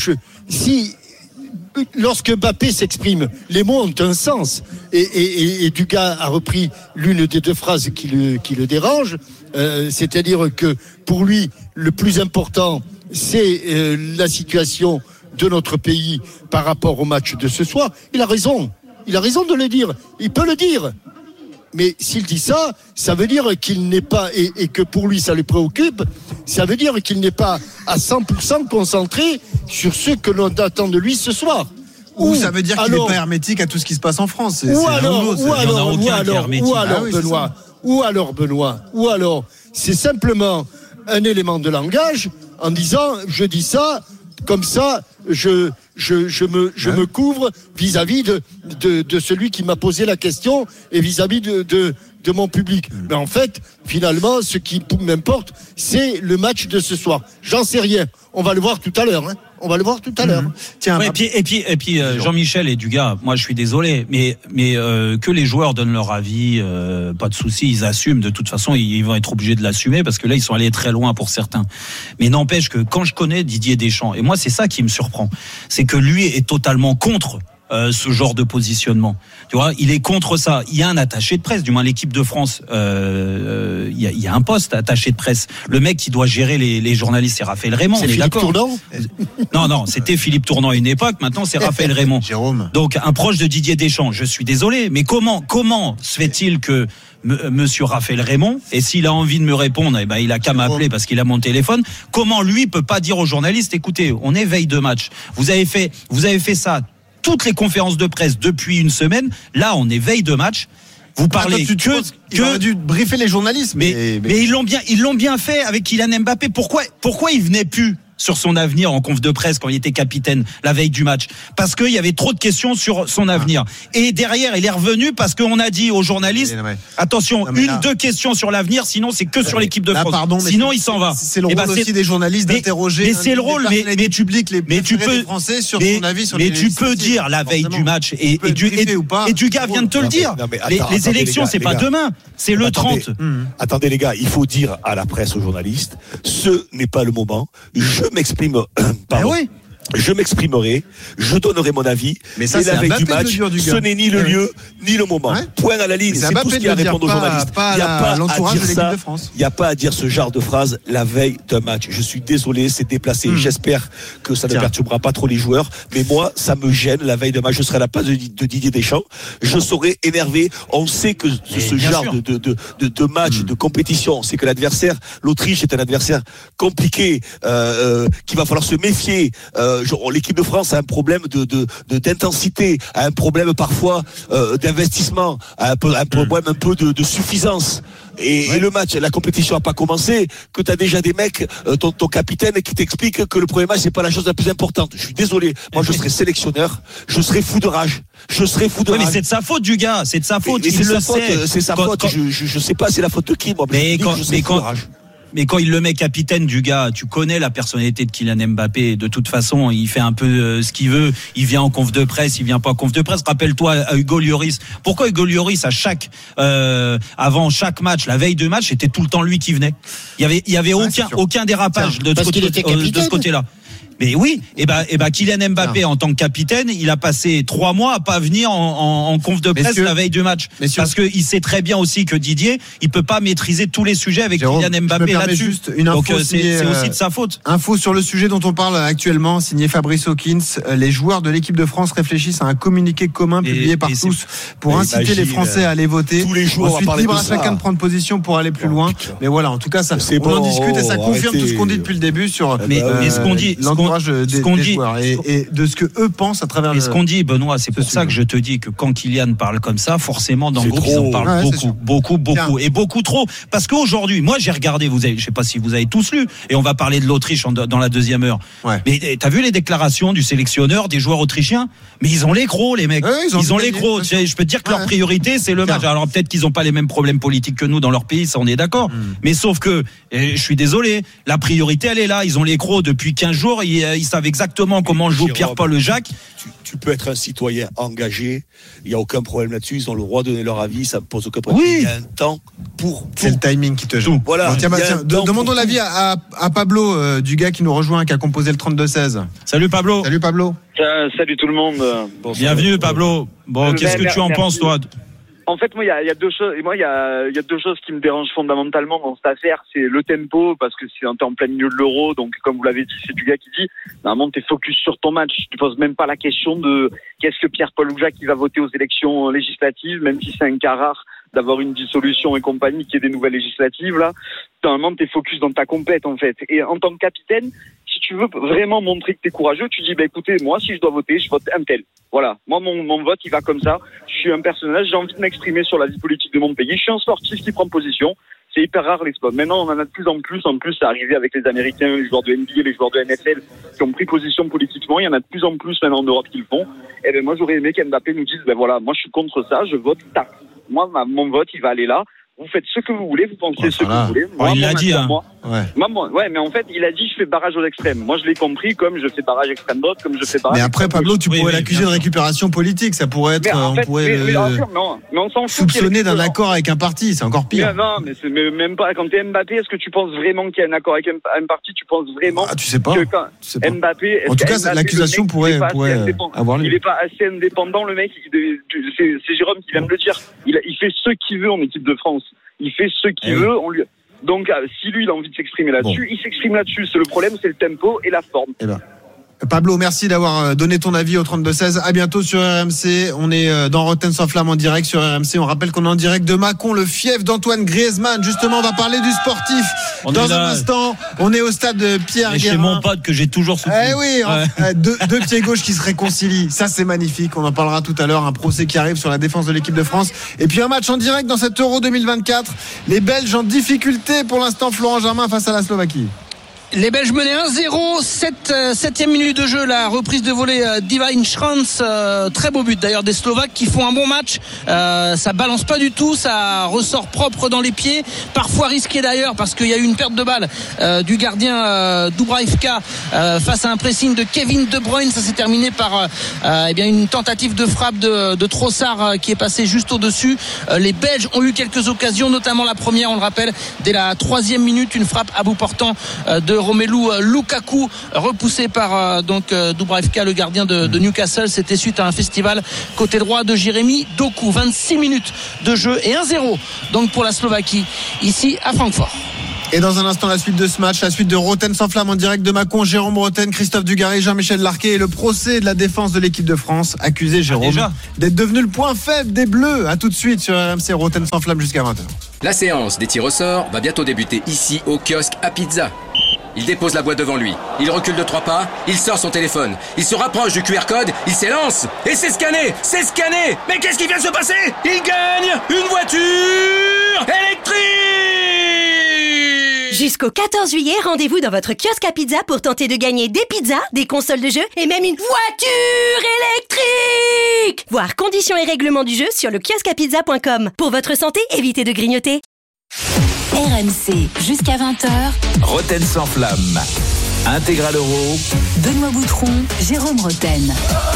lorsque Mbappé s'exprime, les mots ont un sens. Et Dugas a repris l'une des deux phrases qui le dérange, c'est-à-dire que pour lui, le plus important, c'est la situation de notre pays par rapport au match de ce soir. Il a raison de le dire. Il peut le dire. Mais s'il dit ça, ça veut dire qu'il n'est pas, et que pour lui ça le préoccupe, ça veut dire qu'il n'est pas à 100% concentré sur ce que l'on attend de lui ce soir. Ou ça veut dire qu'il n'est pas hermétique à tout ce qui se passe en France. Benoît, c'est simplement un élément de langage en disant, je dis ça, comme ça, je me couvre vis-à-vis de celui qui m'a posé la question et vis-à-vis de mon public. Mais en fait, finalement, ce qui m'importe, c'est le match de ce soir. J'en sais rien. On va le voir tout à l'heure. Tiens, et puis Jean-Michel et Dugas, moi je suis désolé, mais que les joueurs donnent leur avis, pas de souci, ils assument. De toute façon, ils vont être obligés de l'assumer parce que là ils sont allés très loin pour certains. Mais n'empêche que quand je connais Didier Deschamps, et moi c'est ça qui me surprend, c'est que lui est totalement contre ce genre de positionnement. Tu vois, il est contre ça. Il y a un attaché de presse, du moins l'équipe de France, il y a un poste attaché de presse. Le mec qui doit gérer les journalistes, c'est Raphaël Raymond. C'est Philippe Tournant ? Non, c'était Philippe Tournant à une époque. Maintenant, c'est Raphaël Raymond. Jérôme. Donc, un proche de Didier Deschamps. Je suis désolé, mais comment se fait-il que Monsieur Raphaël Raymond, et s'il a envie de me répondre, il a qu'à m'appeler parce qu'il a mon téléphone. Comment lui peut pas dire aux journalistes, écoutez, on est veille de match. Vous avez fait ça. Toutes les conférences de presse depuis une semaine. Là, on est veille de match. Vous parlez il aurait dû briefer les journalistes. Mais ils l'ont bien fait avec Kylian Mbappé. Pourquoi il venait plus sur son avenir en conf de presse quand il était capitaine la veille du match? Parce qu'il y avait trop de questions sur son avenir. Et derrière, il est revenu parce qu'on a dit aux journalistes, attention, deux questions sur l'avenir, sinon c'est que sur l'équipe de France. Sinon, il s'en va. C'est le rôle aussi des journalistes d'interroger. Mais c'est le rôle, mais tu peux Français sur son avis sur les. Mais tu peux dire la veille du match et Dugas vient de te le dire. Les élections, c'est pas demain, c'est le 30. Attendez les gars, il faut dire à la presse, aux journalistes, ce n'est pas le moment. Je m'exprimerai, je donnerai mon avis, mais ça, la veille du match, ce n'est ni le lieu, ni le moment. Point à la ligne, c'est tout ce qu'il y a à répondre aux journalistes. Il n'y a pas à dire ça, il n'y a pas à dire ce genre de phrase la veille d'un match. Je suis désolé, c'est déplacé. J'espère que ça ne perturbera pas trop les joueurs, mais moi, ça me gêne la veille d'un match. Je serai à la place de Didier Deschamps, je serai énervé. On sait que ce genre de match, de compétition, on sait que l'adversaire, l'Autriche est un adversaire compliqué, qu'il va falloir se méfier. L'équipe de France a un problème d'intensité, a un problème parfois d'investissement, a un problème un peu de suffisance. Et le match, la compétition n'a pas commencé, que tu as déjà des mecs, ton capitaine qui t'explique que le premier match c'est pas la chose la plus importante. Je suis désolé, moi je serai sélectionneur, je serai fou de rage. Oui, mais c'est de sa faute, du gars, c'est de sa faute. C'est sa faute, je sais pas, c'est la faute de qui, moi. Mais quand il le met capitaine du gars, tu connais la personnalité de Kylian Mbappé. De toute façon, il fait un peu ce qu'il veut. Il vient en conf de presse, il vient pas en conf de presse. Rappelle-toi à Hugo Lloris. Pourquoi Hugo Lloris avant chaque match, la veille de match, c'était tout le temps lui qui venait. Il y avait aucun dérapage de ce côté-là. Mais oui, et Kylian Mbappé en tant que capitaine, il a passé 3 mois à pas venir en conf de presse la veille du match, parce que il sait très bien aussi que Didier, il peut pas maîtriser tous les sujets avec Kylian Mbappé là-dessus. Donc c'est aussi de sa faute. Info sur le sujet dont on parle actuellement, signé Fabrice Hawkins. Les joueurs de l'équipe de France réfléchissent à un communiqué commun publié par tous pour inciter les Français à aller voter. Tous les jours, ensuite, libre à chacun de prendre position pour aller plus loin. Mais voilà, en tout cas, on en discute et ça confirme tout ce qu'on dit depuis le début sur des joueurs et de ce que eux pensent à travers ce qu'on dit, Benoît. C'est pour ça que je te dis que quand Kylian parle comme ça, forcément dans le groupe ils en parlent beaucoup et beaucoup trop. Parce qu'aujourd'hui, moi j'ai regardé, je sais pas si vous avez tous lu, et on va parler de l'Autriche dans la deuxième heure. Mais t'as vu les déclarations du sélectionneur, des joueurs autrichiens? Mais ils ont les crocs, les mecs. Ils ont les crocs. Je peux te dire que leur priorité c'est le match. Alors peut-être qu'ils ont pas les mêmes problèmes politiques que nous dans leur pays, ça on est d'accord. Mais sauf que, je suis désolé, la priorité elle est là. Ils ont les crocs depuis 15 jours. Ils savent exactement comment joue Pierre-Paul Jacques. Tu peux être un citoyen engagé, il n'y a aucun problème là-dessus, ils ont le droit de donner leur avis, ça ne pose aucun problème. Oui. Il y a un temps pour... C'est le timing qui te joue. Voilà. Demandons l'avis à Pablo, du gars qui nous rejoint, qui a composé le 32-16. Salut Pablo. Salut Pablo. Salut tout le monde. Bienvenue Pablo. Bon, qu'est-ce que tu en penses toi? En fait, moi, il y a deux choses. Moi, il y a deux choses qui me dérangent fondamentalement dans cette affaire. C'est le tempo, parce que c'est en plein milieu de l'Euro. Donc, comme vous l'avez dit, c'est du gars qui dit, normalement, t'es focus sur ton match. Tu poses même pas la question de qu'est-ce que Pierre-Paul Jacques va voter aux élections législatives, même si c'est un cas rare d'avoir une dissolution et compagnie, qui est des nouvelles législatives, là. Normalement, t'es focus dans ta compète, en fait. Et en tant que capitaine, si tu veux vraiment montrer que t'es courageux, tu dis, écoutez, moi, si je dois voter, je vote un tel. Voilà. Moi, mon vote, il va comme ça. Je suis un personnage, j'ai envie de m'exprimer sur la vie politique de mon pays. Je suis un sportif qui prend position. C'est hyper rare les spots. Maintenant, on en a de plus en plus. En plus, c'est arrivé avec les Américains, les joueurs de NBA, les joueurs de NFL qui ont pris position politiquement. Il y en a de plus en plus maintenant en Europe qui le font. Et ben moi, j'aurais aimé qu'Mbappé nous dise, voilà, moi, je suis contre ça, je vote tac. Moi, mon vote, il va aller là. Vous faites ce que vous voulez, vous pensez ce que vous voulez. Moi, il l'a dit, hein. Mais en fait, il a dit, je fais barrage aux extrêmes. Moi, je l'ai compris, comme je fais barrage extrême droite, comme je fais barrage. Mais après, Pablo, tu pourrais l'accuser de récupération politique. Ça pourrait être, on pourrait soupçonner d'un accord avec un parti. C'est encore pire. Mais même pas. Quand t'es Mbappé, est-ce que tu penses vraiment qu'il y a un accord avec un parti? Tu penses vraiment tu sais pas. Que Mbappé, en tout cas, l'accusation pourrait avoir lieu. Il est pas assez indépendant, le mec. C'est Jérôme qui vient de le dire. Il fait ce qu'il veut en équipe de France. Il fait ce qu'il veut. Donc, si lui, il a envie de s'exprimer là-dessus, il s'exprime là-dessus. C'est le problème, c'est le tempo et la forme. Pablo, merci d'avoir donné ton avis au 32-16. À bientôt sur RMC. On est dans Rotten sans flamme en direct sur RMC. On rappelle qu'on est en direct de Mâcon, le fief d'Antoine Griezmann. Justement, on va parler du sportif. Dans un instant, on est au stade de Pierre Guérin. Chez mon pote que j'ai toujours soutenu. Deux pieds gauches qui se réconcilient. Ça, c'est magnifique. On en parlera tout à l'heure. Un procès qui arrive sur la défense de l'équipe de France. Et puis un match en direct dans cet Euro 2024. Les Belges en difficulté pour l'instant. Florent Germain face à la Slovaquie. Les Belges menaient 1-0, 7e minute de jeu, la reprise de volée d'Ivan Schranz, très beau but d'ailleurs des Slovaques qui font un bon match, ça balance pas du tout, ça ressort propre dans les pieds, parfois risqué d'ailleurs parce qu'il y a eu une perte de balle du gardien Dubravka face à un pressing de Kevin De Bruyne. Ça s'est terminé par une tentative de frappe de Trossard qui est passé juste au-dessus. Les Belges ont eu quelques occasions, notamment la première, on le rappelle, dès la 3e minute, une frappe à bout portant de Romelu Lukaku, repoussé par Dubravka, le gardien de Newcastle. C'était suite à un festival côté droit de Jérémy Doku. 26 minutes de jeu et 1-0 donc pour la Slovaquie ici à Francfort. Et dans un instant, la suite de ce match, la suite de Rotten sans flamme en direct de Mâcon. Jérôme Rotten, Christophe Dugarry, Jean-Michel Larquet et le procès de la défense de l'équipe de France. Accusé, Jérôme, d'être devenu le point faible des Bleus. À tout de suite sur RMC Rotten sans flamme jusqu'à 20h. La séance des tirs au sort va bientôt débuter ici au kiosque à pizza. Il dépose la boîte devant lui. Il recule de 3 pas. Il sort son téléphone. Il se rapproche du QR code. Il s'élance. Et c'est scanné. C'est scanné. Mais qu'est-ce qui vient de se passer? Il gagne une voiture électrique. Jusqu'au 14 juillet, rendez-vous dans votre kiosque à pizza pour tenter de gagner des pizzas, des consoles de jeux et même une voiture électrique. Voir conditions et règlements du jeu sur le kiosqueapizza.com. Pour votre santé, évitez de grignoter. RMC, jusqu'à 20h. Roten sans flamme. Intégral Euro. Benoît Boutron, Jérôme Roten.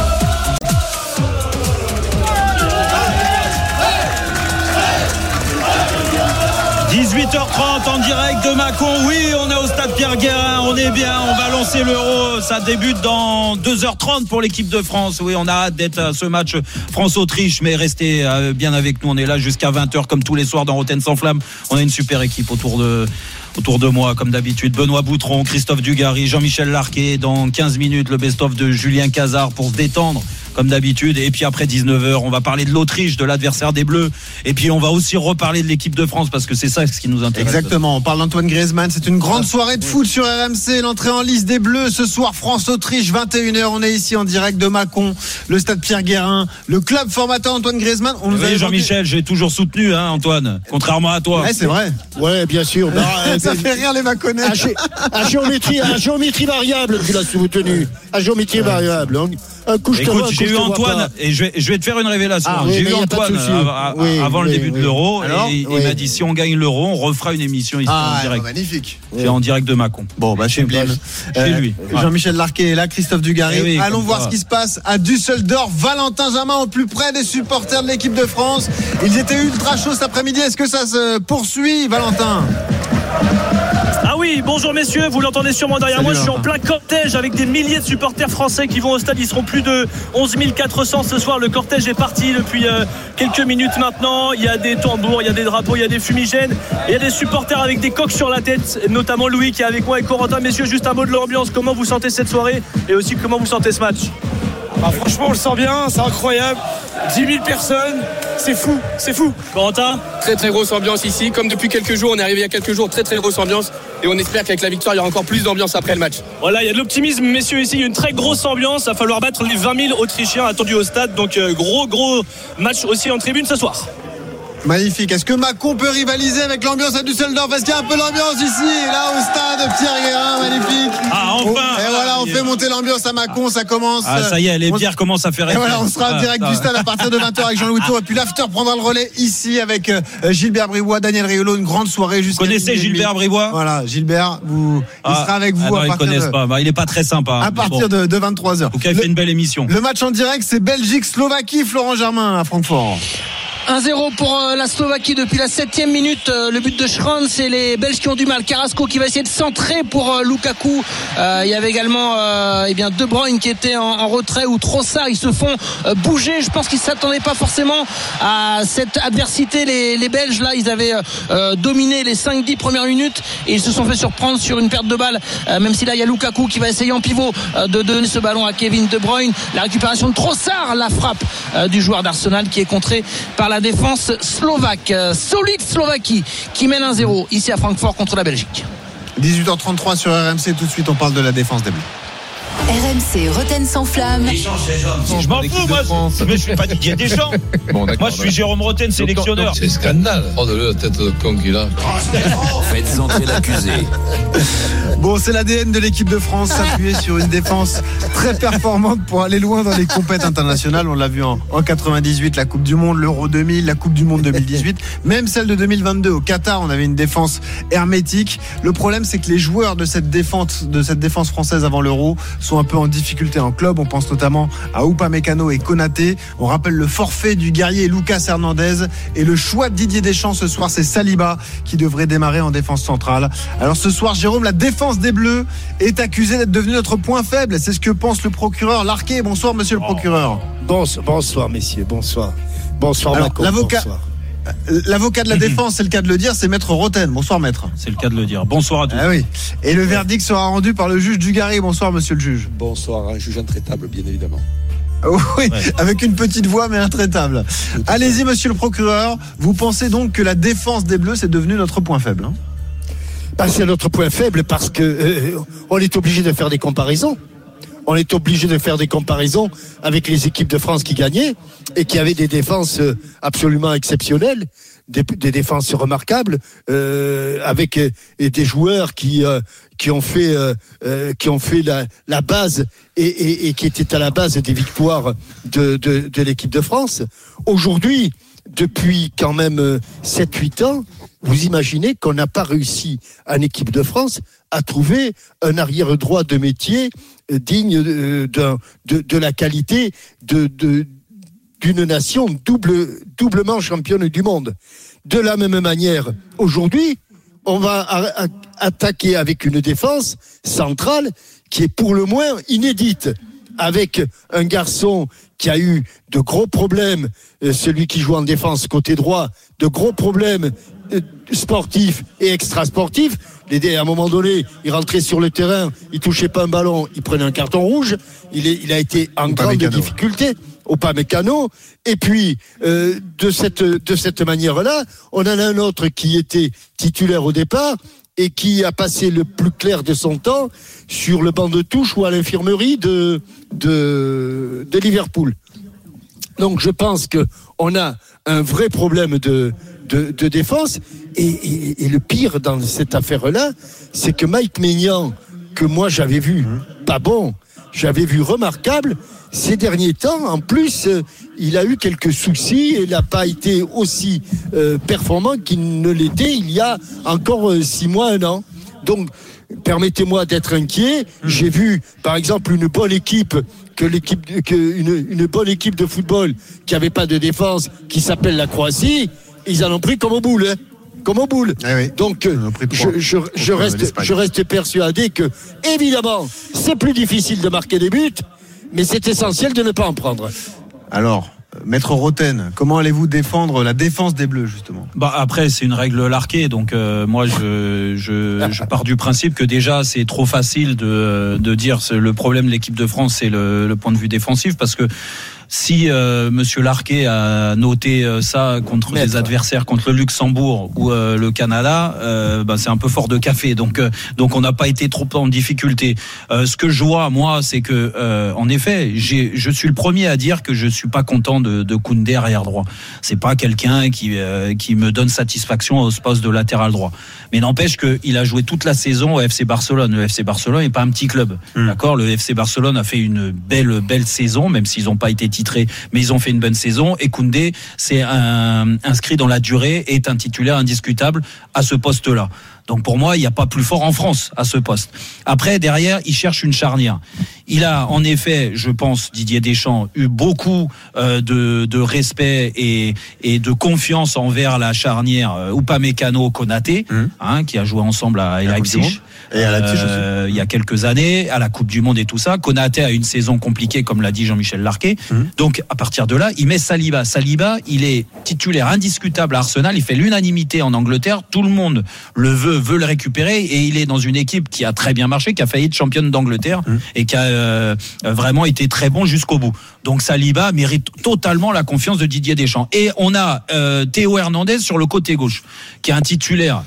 18h30 en direct de Mâcon. Oui, on est au stade Pierre-Guérin, on est bien, on va lancer l'Euro. Ça débute dans 2h30 pour l'équipe de France. Oui, on a hâte d'être à ce match France-Autriche, mais restez bien avec nous. On est là jusqu'à 20h comme tous les soirs dans Roten sans flamme. On a une super équipe autour de moi, comme d'habitude. Benoît Boutron, Christophe Dugarry, Jean-Michel Larquet. Dans 15 minutes, le best-of de Julien Cazard pour se détendre, comme d'habitude. Et puis après 19h, on va parler de l'Autriche, de l'adversaire des Bleus. Et puis on va aussi reparler de l'équipe de France, parce que c'est ça ce qui nous intéresse. Exactement, on parle d'Antoine Griezmann. C'est une grande soirée de foot sur RMC. L'entrée en lice des Bleus ce soir, France-Autriche, 21h. On est ici en direct de Mâcon, le stade Pierre-Guérin, le club formateur Antoine Griezmann. On nous oui, Jean-Michel, j'ai toujours soutenu, Antoine, contrairement à toi. Ouais, c'est vrai. Ouais, bien sûr. Ça fait rire les Mâconnais. À géométrie variable, tu l'as soutenu. À géométrie variable. Écoute, j'ai eu Antoine, et je vais te faire une révélation. J'ai eu Antoine avant le début de l'Euro, et il m'a dit, si on gagne l'Euro, on refera une émission ici en direct. Magnifique. C'est en direct de Mâcon. Bon, chez lui. Jean-Michel Larquet est là, Christophe Dugarry. Allons voir ce qui se passe à Düsseldorf. Valentin Jamin au plus près des supporters de l'équipe de France. Ils étaient ultra chauds cet après-midi. Est-ce que ça se poursuit, Valentin? Ah oui, bonjour messieurs, vous l'entendez sûrement derrière moi, je suis en plein cortège avec des milliers de supporters français qui vont au stade. Ils seront plus de 11 400 ce soir. Le cortège est parti depuis quelques minutes maintenant. Il y a des tambours, il y a des drapeaux, il y a des fumigènes, et il y a des supporters avec des coques sur la tête, notamment Louis qui est avec moi et Corentin. Messieurs, juste un mot de l'ambiance, comment vous sentez cette soirée et aussi comment vous sentez ce match? Franchement, on le sent bien, c'est incroyable. 10 000 personnes, c'est fou. Corentin? Très très grosse ambiance ici, comme depuis quelques jours, on est arrivé il y a quelques jours, très très grosse ambiance, et on espère qu'avec la victoire il y aura encore plus d'ambiance après le match. Voilà, il y a de l'optimisme messieurs ici, il y a une très grosse ambiance, il va falloir battre les 20 000 Autrichiens attendus au stade, donc gros match aussi en tribune ce soir. Magnifique. Est-ce que Mâcon peut rivaliser avec l'ambiance à Düsseldorf? Est-ce qu'il y a un peu l'ambiance ici, là au stade Pierre-Guérin? Magnifique. Enfin. Et voilà, on fait monter l'ambiance à Mâcon, ça commence. Ça y est, les bières commencent à faire effet. Et voilà, on sera en direct du stade à partir de 20h avec Jean-Louis Tour. Et puis l'after prendra le relais ici avec Gilbert Bribois, Daniel Riolo. Une grande soirée jusqu'à. Vous connaissez Gilbert Bribois? Voilà, Gilbert, il sera avec vous. Non, ils ne connaissent pas. Il n'est pas très sympa. À partir de 23h. Donc il fait une belle émission. Le match en direct, c'est Belgique-Slovaquie, Florent Germain à Francfort. 1-0 pour la Slovaquie depuis la 7e minute. Le but de Schranz, c'est les Belges qui ont du mal. Carrasco qui va essayer de centrer pour Lukaku. Il y avait également De Bruyne qui était en retrait, ou Trossard. Ils se font bouger. Je pense qu'ils ne s'attendaient pas forcément à cette adversité. Les Belges, là, ils avaient dominé les 5-10 premières minutes et ils se sont fait surprendre sur une perte de balle. Même si là, il y a Lukaku qui va essayer en pivot de donner ce ballon à Kevin De Bruyne. La récupération de Trossard, la frappe du joueur d'Arsenal qui est contrée par la défense slovaque. Solide Slovaquie qui mène 1-0 ici à Francfort contre la Belgique. 18h33 sur RMC. Tout de suite, on parle de la défense des Bleus. RMC Roten sans flamme. Je m'en fous, moi, je suis pas Didier Deschamps. Moi, je suis Jérôme Roten, sélectionneur. C'est scandale. Oh, de la tête de con qu'il a. Faites entrer l'accusé. Bon, c'est l'ADN de l'équipe de France, s'appuyer sur une défense très performante pour aller loin dans les compétitions internationales. On l'a vu en 98, la Coupe du Monde, l'Euro 2000, la Coupe du Monde 2018, même celle de 2022 au Qatar. On avait une défense hermétique. Le problème, c'est que les joueurs de cette défense française avant l'Euro sont un peu en difficulté en club. On pense notamment à Upamecano et Konaté. On rappelle le forfait du guerrier Lucas Hernandez, et le choix de Didier Deschamps ce soir, c'est Saliba qui devrait démarrer en défense centrale. Alors ce soir, Jérôme, la défense des Bleus est accusée d'être devenue notre point faible. C'est ce que pense le procureur Larquet. Bonsoir monsieur le procureur. Bonsoir messieurs, bonsoir. Bonsoir alors, Macron, l'avocat de la défense, c'est le cas de le dire, c'est maître Roten. Bonsoir maître. C'est le cas de le dire. Bonsoir à tous. Ah oui. Et le verdict sera rendu par le juge Dugarry. Bonsoir monsieur le juge. Bonsoir, un juge intraitable bien évidemment. Oui, ouais. Avec une petite voix mais intraitable. Allez-y monsieur le procureur. Vous pensez donc que la défense des Bleus c'est devenu notre point faible, C'est notre point faible parce que on est obligé de faire des comparaisons. On est obligé de faire des comparaisons avec les équipes de France qui gagnaient et qui avaient des défenses absolument exceptionnelles, des défenses remarquables, avec des joueurs qui ont fait la base et qui étaient à la base des victoires de l'équipe de France. Aujourd'hui, depuis quand même 7-8 ans, vous imaginez qu'on n'a pas réussi en équipe de France à trouver un arrière droit de métier digne de la qualité d'une nation doublement championne du monde. De la même manière, aujourd'hui, on va attaquer avec une défense centrale qui est pour le moins inédite, avec un garçon qui a eu de gros problèmes, celui qui joue en défense côté droit, de gros problèmes sportifs et extrasportifs. À un moment donné, il rentrait sur le terrain, il touchait pas un ballon, il prenait un carton rouge. Il a été en grande difficulté. Upamecano. Et puis de cette manière-là, on en a un autre qui était titulaire au départ et qui a passé le plus clair de son temps sur le banc de touche ou à l'infirmerie de Liverpool. Donc je pense que on a un vrai problème de défense et le pire dans cette affaire-là, c'est que Mike Maignan, que moi j'avais vu pas bon, j'avais vu remarquable, ces derniers temps, en plus, il a eu quelques soucis et il n'a pas été aussi performant qu'il ne l'était il y a encore 6 mois, 1 an. Donc, permettez-moi d'être inquiet. J'ai vu, par exemple, une bonne équipe une bonne équipe de football qui n'avait pas de défense, qui s'appelle la Croatie. Ils en ont pris comme au boule, hein. Comme au boule. Ah oui. Donc, je reste persuadé que, évidemment, c'est plus difficile de marquer des buts, mais c'est essentiel de ne pas en prendre. Alors, Maître Roten, comment allez-vous défendre la défense des Bleus, justement ? Après, c'est une règle larquée, donc moi je pars du principe que déjà c'est trop facile de dire le problème de l'équipe de France, c'est le point de vue défensif, parce que si Monsieur Larquet a noté ça contre des adversaires, contre le Luxembourg ou le Canada, c'est un peu fort de café. Donc on n'a pas été trop en difficulté. Ce que je vois, moi, c'est que en effet, je suis le premier à dire que je suis pas content de Koundé arrière droit. C'est pas quelqu'un qui me donne satisfaction au poste de latéral droit. Mais n'empêche qu'il a joué toute la saison au FC Barcelone. Le FC Barcelone n'est pas un petit club. D'accord ? Le FC Barcelone a fait une belle saison, même s'ils n'ont pas été titrés, mais ils ont fait une bonne saison. Et Koundé s'est inscrit dans la durée et est un titulaire indiscutable à ce poste-là. Donc pour moi, il n'y a pas plus fort en France à ce poste. Après, derrière, il cherche une charnière. Il a, en effet, je pense, Didier Deschamps, eu beaucoup de respect et de confiance envers la charnière Upamecano-Konaté, qui a joué ensemble à Leipzig. Et à Leipzig aussi. Il y a quelques années, à la Coupe du Monde et tout ça. Konaté a une saison compliquée, comme l'a dit Jean-Michel Larquet. Donc, à partir de là, il met Saliba. Saliba, il est titulaire indiscutable à Arsenal. Il fait l'unanimité en Angleterre. Tout le monde veut le récupérer et il est dans une équipe qui a très bien marché, qui a failli être championne d'Angleterre et qui a vraiment été très bon jusqu'au bout. Donc Saliba mérite totalement la confiance de Didier Deschamps. Et on a Théo Hernandez sur le côté gauche, qui est un titulaire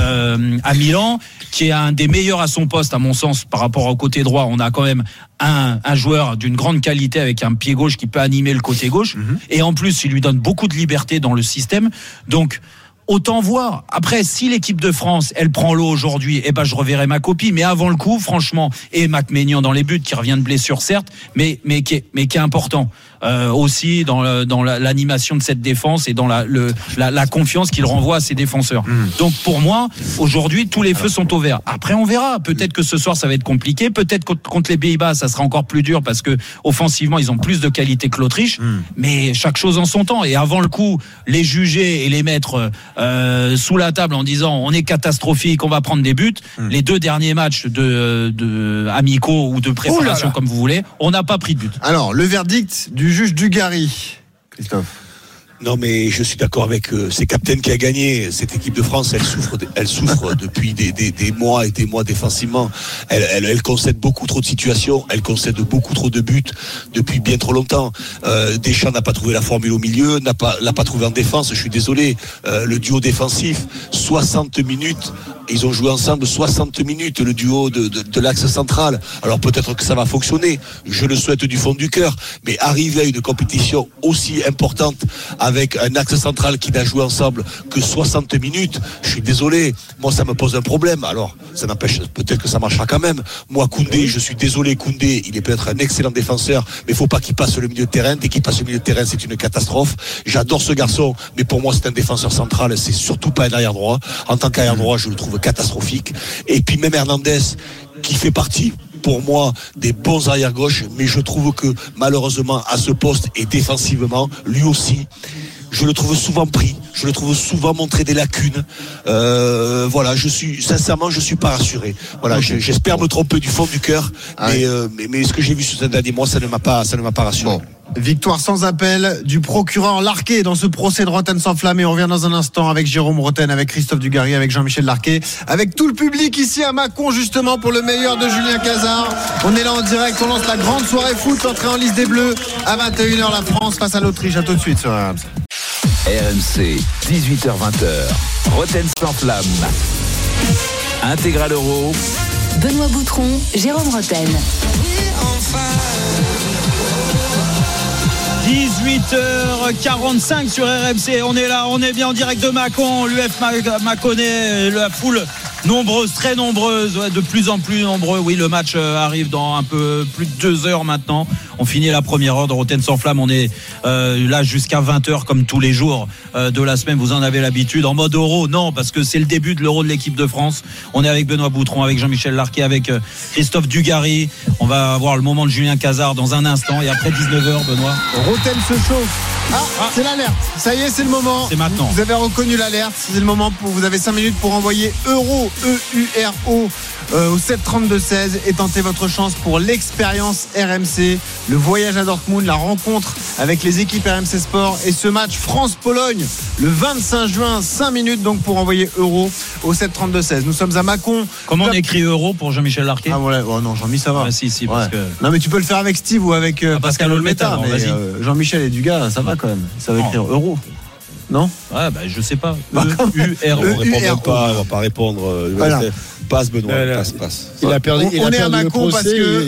à Milan, qui est un des meilleurs à son poste, à mon sens, par rapport au côté droit. On a quand même un joueur d'une grande qualité avec un pied gauche qui peut animer le côté gauche. Et en plus, il lui donne beaucoup de liberté dans le système. Donc, autant voir. Après, si l'équipe de France, elle prend l'eau aujourd'hui, je reverrai ma copie. Mais avant le coup, franchement, et Mac Maignan dans les buts, qui revient de blessure, certes, mais qui est important. Aussi dans l'animation de cette défense et dans la confiance qu'il renvoie à ses défenseurs. Donc pour moi, aujourd'hui, tous les feux sont au vert. Après, on verra. Peut-être que ce soir, ça va être compliqué. Peut-être contre les Pays-Bas, ça sera encore plus dur parce que offensivement, ils ont plus de qualité que l'Autriche. Mais chaque chose en son temps. Et avant le coup, les juger et les mettre sous la table en disant on est catastrophique, on va prendre des buts. Les 2 derniers matchs de amicaux ou de préparation, comme vous voulez, on n'a pas pris de but. Alors, le verdict du juge Dugarry, Christophe. Non, mais je suis d'accord avec c'est Captain qui a gagné. Cette équipe de France, elle souffre depuis des mois et des mois défensivement. Elle concède beaucoup trop de situations, elle concède beaucoup trop de buts depuis bien trop longtemps. Deschamps n'a pas trouvé la formule au milieu, l'a pas trouvé en défense. Je suis désolé. Le duo défensif, 60 minutes. Ils ont joué ensemble 60 minutes, le duo de l'axe central. Alors peut-être que ça va fonctionner. Je le souhaite du fond du cœur. Mais arriver à une compétition aussi importante avec un axe central qui n'a joué ensemble que 60 minutes, je suis désolé, moi ça me pose un problème. Alors ça n'empêche peut-être que ça marchera quand même. Moi Koundé, je suis désolé, Koundé, il est peut-être un excellent défenseur, mais il faut pas qu'il passe le milieu de terrain. Dès qu'il passe le milieu de terrain, c'est une catastrophe. J'adore ce garçon, mais pour moi c'est un défenseur central, c'est surtout pas un arrière droit. En tant qu'arrière droit, je le trouve catastrophique. Et puis même Hernandez, qui fait partie pour moi des bons arrière-gauche, mais je trouve que malheureusement à ce poste et défensivement, lui aussi, je le trouve souvent pris, je le trouve souvent montrer des lacunes. Voilà, je suis pas rassuré. Voilà, j'espère me tromper du fond du cœur, mais ce que j'ai vu sur ces derniers mois, ça ne m'a pas rassuré. Bon. Victoire sans appel du procureur Larquet dans ce procès de Rotten sans flamme, et on revient dans un instant avec Jérôme Rotten, avec Christophe Dugarry, avec Jean-Michel Larquet, avec tout le public ici à Mâcon justement pour le meilleur de Julien Cazard. On est là en direct, on lance la grande soirée foot, entrée en liste des Bleus à 21h, la France face à l'Autriche. À tout de suite sur RMC. RMC, 18h-20h, Rotten sans flamme. Intégral Euro. Benoît Boutron, Jérôme Rotten. 18h45 sur RMC, on est là, on est bien en direct de Mâcon, l'UF Mâconnais, la foule nombreuse, très nombreuse, de plus en plus nombreux. Oui, le match arrive dans un peu plus de 2 heures maintenant. On finit la première heure de Rotten sans flamme. On est là jusqu'à 20h comme tous les jours de la semaine. Vous en avez l'habitude. En mode Euro, non, parce que c'est le début de l'Euro de l'équipe de France. On est avec Benoît Boutron, avec Jean-Michel Larquet, avec Christophe Dugarry. On va avoir le moment de Julien Cazard dans un instant. Et après 19h, Benoît. Rotten se chauffe. C'est l'alerte. Ça y est, c'est le moment. C'est maintenant. Vous avez reconnu l'alerte. C'est le moment vous avez 5 minutes pour envoyer Euro, EURO au 732-16 et tenter votre chance pour l'expérience RMC, le voyage à Dortmund, la rencontre avec les équipes RMC Sport et ce match France-Pologne le 25 juin. 5 minutes donc pour envoyer Euro au 732-16. Nous sommes à Mâcon. Comment on écrit Euro pour Jean-Michel Larquet? Ah voilà, oh non, Jean-Mi ça va. Ah, si, parce que... Non mais tu peux le faire avec Steve ou avec Pascal Olmeta. Vas-y. Jean-Michel et Dugas, ça va quand même. Ça va écrire Euro. Non? Ouais, je sais pas. On va pas répondre. Voilà. Passe Benoît, passe. Il a perdu. On est à Mâcon parce que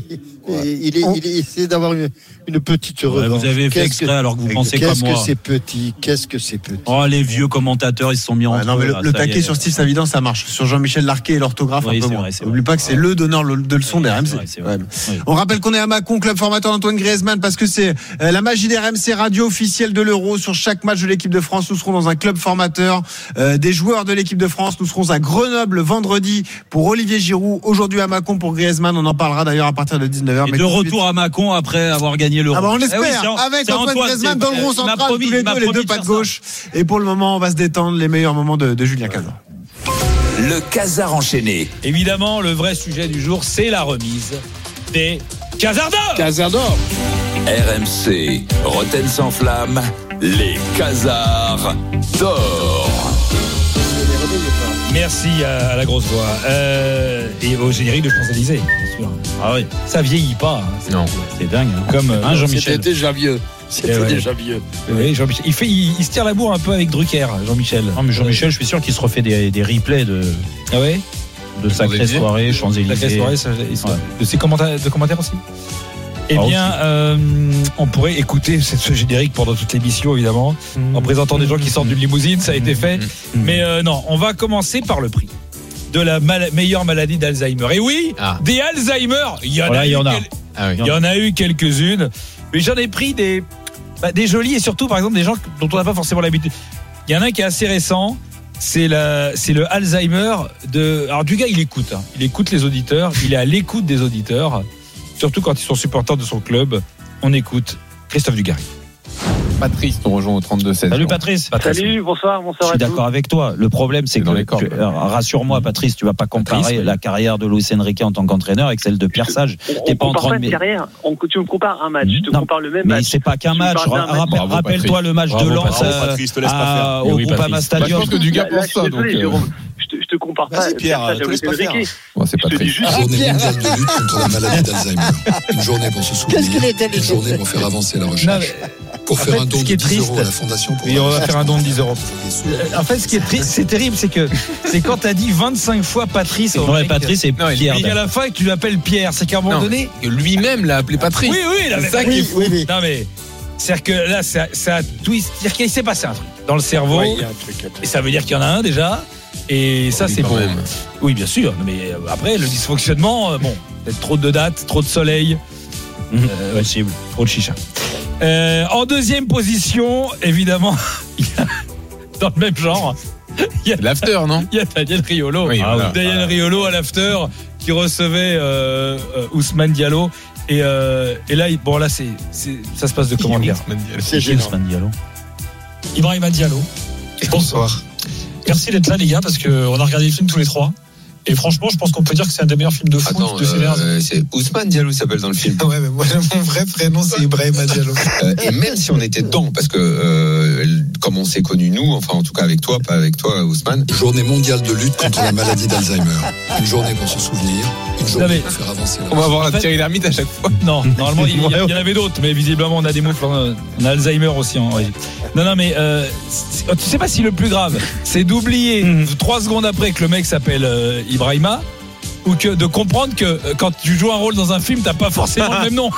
il essaie d'avoir une petite revanche. Vous avez fait exprès alors que vous pensez comme moi. Qu'est-ce que c'est petit. Oh, les vieux commentateurs, ils se sont mis en non, mais le taquet sur Steve Savidan, ça marche. Sur Jean-Michel Larquet et l'orthographe, un peu moins. N'oublie pas que c'est le donneur de leçons d'RMC. On rappelle qu'on est à Mâcon, club formateur d'Antoine Griezmann, parce que c'est la magie d'RMC, radio officielle de l'Euro. Sur chaque match de l'équipe de France, nous serons dans un club formateur des joueurs de l'équipe de France. Nous serons à Grenoble vendredi pour Olivier Giroud, aujourd'hui à Mâcon pour Griezmann. On en parlera d'ailleurs à partir de 19h. Et de retour à Mâcon après avoir gagné l'Euro. On l'espère, avec Antoine Griezmann dans le rond central, tous les deux pas de gauche. Et pour le moment, on va se détendre, les meilleurs moments de Julien Cazard. Le Cazard enchaîné. Évidemment, le vrai sujet du jour, c'est la remise des Cazards d'or. Cazard d'or. RMC, Rotten sans flamme, les Cazards d'or. Merci à la grosse voix. Et au générique de Champs-Élysées, bien sûr. Ah oui, ça vieillit pas. Hein. Non, c'est dingue. Hein. Comme Jean-Michel. C'était déjà vieux. Oui, Jean-Michel. Il se tire la bourre un peu avec Drucker, Jean-Michel. Non, mais Jean-Michel, je suis sûr qu'il se refait des replays de. Ah ouais. De sacrées soirées, Champs-Élysées. Sacrées soirées, de ses commentaires aussi. Eh bien, on pourrait écouter ce générique pendant toute l'émission, évidemment, en présentant des gens qui sortent d'une limousine, ça a été fait. Mais non, on va commencer par le prix de la meilleure maladie d'Alzheimer. Et oui, des Alzheimer, il y en a eu quelques-unes, mais j'en ai pris des jolis et surtout, par exemple, des gens dont on n'a pas forcément l'habitude. Il y en a un qui est assez récent. C'est le Alzheimer de. Alors, du gars, il écoute les auditeurs, il est à l'écoute des auditeurs. Surtout quand ils sont supporters de son club. On écoute Christophe Dugarry. Patrice nous rejoint au 32-16. Salut Patrice. Salut, bonsoir. Je suis d'accord avec toi. Le problème, c'est que, rassure-moi Patrice, tu vas pas comparer la carrière de Luis Enrique en tant qu'entraîneur avec celle de Pierre Sage. T'es pas en train de carrière. Tu me compares un match. Je te compare le même match. Mais c'est pas qu'un match. Rappelle-toi le match de Lens au Groupama Stadium. Je pense que Dugarry pense ça. Je te compare pas. Vas-y Pierre, te laisse pas faire. C'est pas très juste. Journée mondiale de lutte contre la maladie d'Alzheimer. Une journée pour se souvenir. Une journée pour faire avancer la recherche. Pour faire un don de 10 euros à la fondation. Oui, on va faire un don de 10 euros. En fait, ce qui est triste, c'est terrible, c'est quand t'as dit 25 fois Patrice. Non, Patrice et Pierre. Et à la fin, tu l'appelles Pierre. C'est qu'à un moment donné. Lui-même l'a appelé Patrice. Oui, c'est ça qui est fou. Non, mais. C'est-à-dire que là, ça twist. C'est-à-dire qu'il s'est passé un truc dans le cerveau. Ouais, il y a un truc. Et ça veut dire qu'il y en a un déjà. Et ça, c'est quand bon. même. Oui, bien sûr. Mais après, le dysfonctionnement, peut-être trop de dates, trop de soleil. Possible. Trop de chicha. En deuxième position, évidemment, dans le même genre, il y a l'after, non? Il y a Daniel Riolo. Oui, voilà. Daniel Riolo à l'after qui recevait Ousmane Diallo. Et là, là, ça se passe de comment dire? C'est gênant. Ousmane Diallo. Ibrahima Diallo. Bonsoir. Merci d'être là, les gars, parce qu'on a regardé le film tous les trois. Et franchement, je pense qu'on peut dire que c'est un des meilleurs films de foot de ces dernières années. C'est Ousmane Diallo s'appelle dans le film. Ouais, mais moi, mon vrai prénom, c'est Ibrahima Diallo. Et même si on était dedans, parce que comme on s'est connus nous, enfin en tout cas avec toi, pas avec toi Ousmane. Journée mondiale de lutte contre la maladie d'Alzheimer. Une journée pour se souvenir, une journée pour faire avancer la On va avoir Thierry Lhermitte à chaque fois. Non, normalement il y en avait d'autres, mais visiblement on a des mots, on a Alzheimer aussi en régie. Non, mais tu sais pas si le plus grave, c'est d'oublier 3 secondes après que le mec s'appelle Ibrahima, ou que de comprendre que quand tu joues un rôle dans un film, t'as pas forcément le même nom.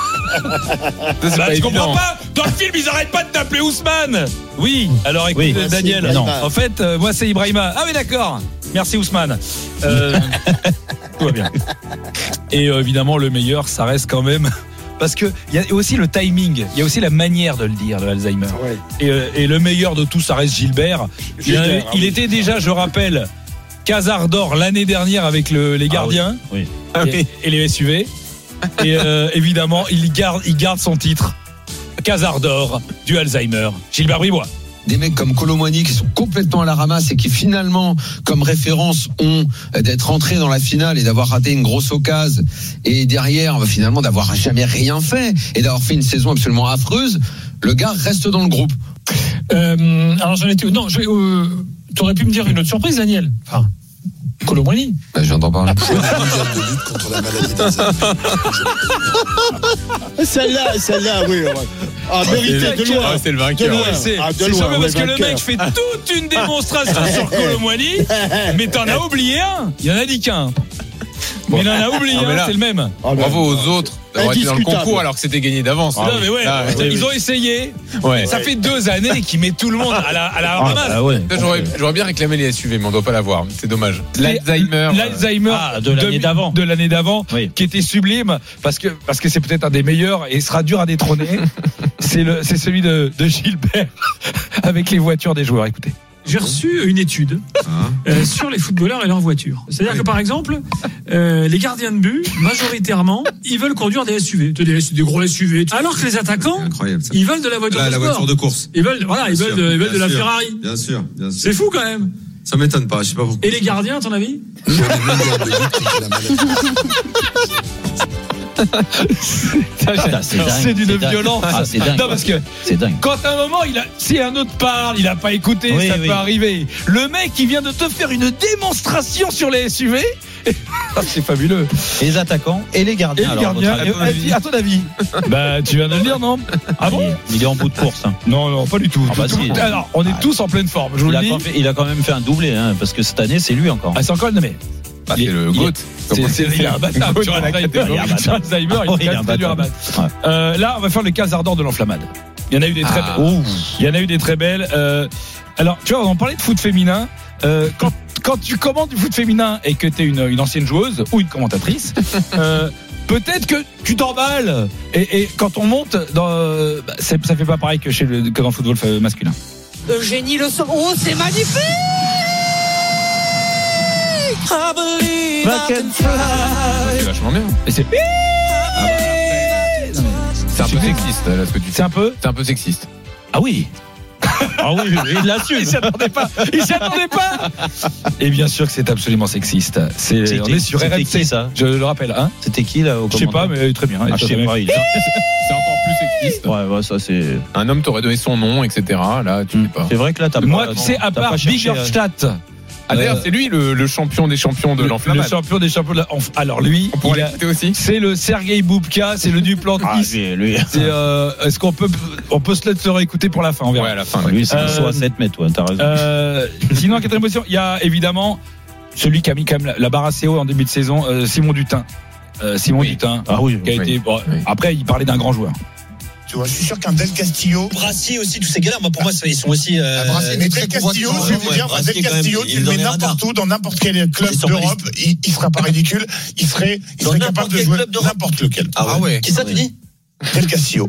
Tu comprends pas? Dans le film, ils arrêtent pas de t'appeler Ousmane. Oui, alors écoute, Daniel. Non. En fait, moi c'est Ibrahima. Ah oui, d'accord. Merci Ousmane. Tout va bien. Et évidemment, le meilleur, ça reste quand même. Parce qu'il y a aussi le timing, il y a aussi la manière de le dire, le Alzheimer. Ouais. Et le meilleur de tout, ça reste Gilbert. Il était déjà, je rappelle, Casar d'or l'année dernière avec les gardiens et les SUV. Et évidemment, il garde son titre. Casar d'or du Alzheimer. Gilbert Bribois. Des mecs comme Colomboigny qui sont complètement à la ramasse et qui finalement, comme référence, ont d'être rentrés dans la finale et d'avoir raté une grosse occasion et derrière, finalement, d'avoir jamais rien fait et d'avoir fait une saison absolument affreuse. Le gars reste dans le groupe. Alors j'en étais. Non, t'aurais pu me dire une autre surprise, Daniel. Enfin, Colomboigny. J'entends parler. de lutte contre la maladie d'Alzheimer. Celle-là, oui. Ah, mérité de loin. C'est le vainqueur. C'est sûr parce que le mec fait toute une démonstration sur Colomboigny, mais t'en as oublié un. Il en a dit qu'un. Mais il en a oublié un, c'est le même. Bravo aux autres d'avoir été dans le concours alors que c'était gagné d'avance. Non mais ils ont essayé. Ouais. Ça fait 2 années qu'il met tout le monde à la ramasse. J'aurais bien réclamé les SUV, mais on doit pas l'avoir. C'est dommage. L'Alzheimer de l'année d'avant, qui était sublime parce que c'est peut-être un des meilleurs et il sera dur à détrôner. C'est celui de Gilbert avec les voitures des joueurs. Écoutez. J'ai reçu une étude sur les footballeurs et leurs voitures. C'est-à-dire que par exemple, les gardiens de but, majoritairement, ils veulent conduire des SUV, des gros SUV. Alors que les attaquants, ils veulent de la voiture de sport. La voiture de course. Ils veulent de la Ferrari. Bien sûr. C'est fou quand même. Ça m'étonne pas, je sais pas pourquoi. Et les gardiens, à ton avis? C'est d'une violence. C'est dingue. Non, parce que c'est dingue. quand à un moment, si un autre parle, il a pas écouté, ça peut arriver. Le mec, il vient de te faire une démonstration sur les SUV. C'est fabuleux. Et les attaquants et les gardiens. À ton avis? Bah, tu viens de le dire, non? Ah bon? Il est en bout de course. Non, pas du tout. Alors, on est tous en pleine forme. Je vous le dis. Il a quand même fait un doublé, parce que cette année, c'est lui encore. C'est encore le mais. C'est le GOAT. Il est imbattable. Sur Alzheimer, il est très dur à battre. Là, on va faire le Casar d'or de l'enflammade. Il y en a eu des très belles. Il y en a eu des très belles. Alors, tu vois, on parlait de foot féminin. Quand tu commandes du foot féminin et que tu es une ancienne joueuse ou une commentatrice, peut-être que tu t'emballes. Et quand on monte, ça fait pas pareil que dans le football masculin. Eugénie Le Sommer. Oh, c'est magnifique! C'est vachement bien. Et c'est un peu sexiste là, ce que tu dis. C'est un peu sexiste. Ah oui. Il l'a su. Il s'y attendait pas. Et bien sûr que c'est absolument sexiste. On est sur RMC, qui, ça? Je le rappelle. C'était qui là? Je sais pas, mais très bien. C'est encore plus sexiste. Ouais, ça c'est. Un homme t'aurait donné son nom, etc. Là, tu sais pas. C'est vrai que là, t'as pas. Moi, tu sais, à part Biggerstadt. D'ailleurs, c'est lui le champion des champions de l'enflammade. Le champion des champions de Alors lui, on pourrait l'écouter aussi. C'est le Sergei Boubka, c'est le Duplantis. Lui. Est-ce qu'on peut se laisser réécouter pour la fin? On verra. Ouais, à la fin. Lui, c'est soit 7 mètres, toi. T'as raison. Sinon, en 4e position, il y a évidemment celui qui a mis quand même la barre assez haut en début de saison, Simon Dutin. Dutin. Ah oui. Qui a été. Bon, après, il parlait d'un grand joueur. tu vois. Je suis sûr qu'un Del Castillo. Brassier aussi, tous ces gars-là, moi, pour moi, ils sont aussi. Brassier, mais Del Castillo, je vais vous dire, Del Castillo, tu le mets n'importe où, dans n'importe quel club d'Europe, il sera pas ridicule, il serait capable de jouer n'importe lequel. Ah ouais. Qui ça, tu dis? Del Castillo.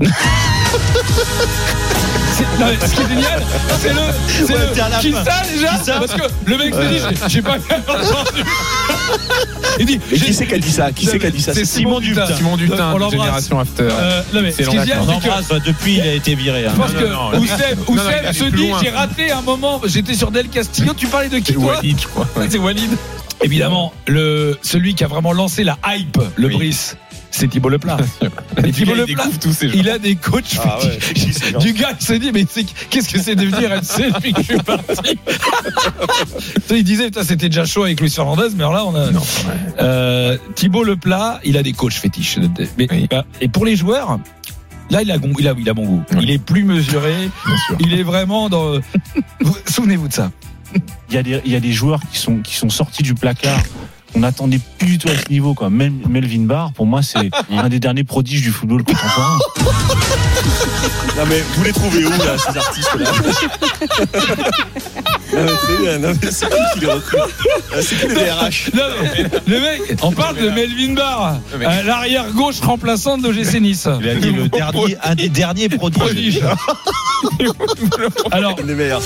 Non, mais ce qui est génial, c'est le qui ça déjà, parce que le mec se dit j'ai pas bien entendu. Il dit et qui c'est qui a dit ça? C'est Simon Dutin. Simon Dutin de Génération After. Non mais ce qui est génial, c'est que depuis il a été viré. Je pense que Oussem se dit j'ai raté un moment, j'étais sur Del Castillo, tu parlais de qui toi? Walid, je crois. C'est Walid. Évidemment, celui qui a vraiment lancé la hype, le Brice. C'est Thibaut Leplat. Et Thibaut Leplat, il a des coachs du gars qui se dit mais qu'est-ce que c'est devenir RMC depuis que je suis parti. Il disait c'était déjà chaud avec Luis Fernandez, mais alors là on a Thibaut Leplat, il a des coachs fétiches. Et pour les joueurs, là il a bon goût. Il est plus mesuré. Il est vraiment dans. Souvenez-vous de ça. Il y a des joueurs qui sont sortis du placard. On n'attendait plus du tout à ce niveau, quoi. Melvin Barr, pour moi, c'est un des derniers prodiges du football contemporain. Non mais vous les trouvez où là, ces artistes-là? Très bien, non mais c'est qui les recrute? C'est qui le DRH? Non mais le mec, on parle de Melvin Barr, l'arrière gauche remplaçant de l'OGC Nice. Il a dit un des derniers prodiges. Alors,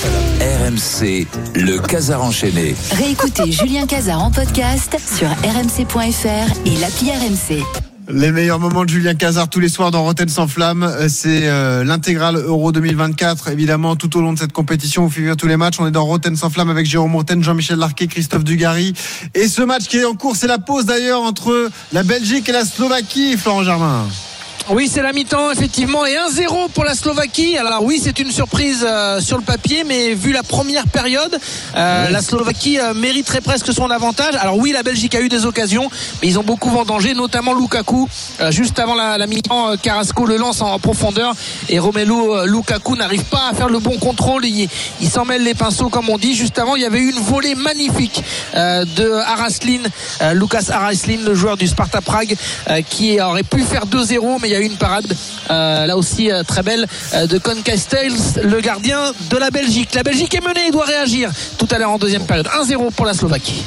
RMC, le Casar enchaîné. Réécoutez Julien Casar en podcast sur rmc.fr et l'appli RMC. Les meilleurs moments de Julien Casar tous les soirs dans Rotten sans flamme, c'est l'intégrale Euro 2024. Évidemment, tout au long de cette compétition, vous suivez tous les matchs. On est dans Rotten sans flamme avec Jérôme Rotten, Jean-Michel Larquet, Christophe Dugarry. Et ce match qui est en cours, c'est la pause d'ailleurs entre la Belgique et la Slovaquie, Florent Germain. Oui, c'est la mi-temps, effectivement, et 1-0 pour la Slovaquie. Alors oui, c'est une surprise sur le papier, mais vu la première période, la Slovaquie mériterait presque son avantage. Alors oui, la Belgique a eu des occasions, mais ils ont beaucoup vendangé, notamment Lukaku. Juste avant la mi-temps, Carrasco le lance en profondeur, et Romelu Lukaku n'arrive pas à faire le bon contrôle. Il s'en mêle les pinceaux, comme on dit. Juste avant, il y avait eu une volée magnifique de Araslin, Lucas Araslin, le joueur du Sparta Prague, qui aurait pu faire 2-0, mais il y a eu une parade là aussi très belle de Con Castells, le gardien de la Belgique. La Belgique est menée et doit réagir tout à l'heure en deuxième période. 1-0 pour la Slovaquie.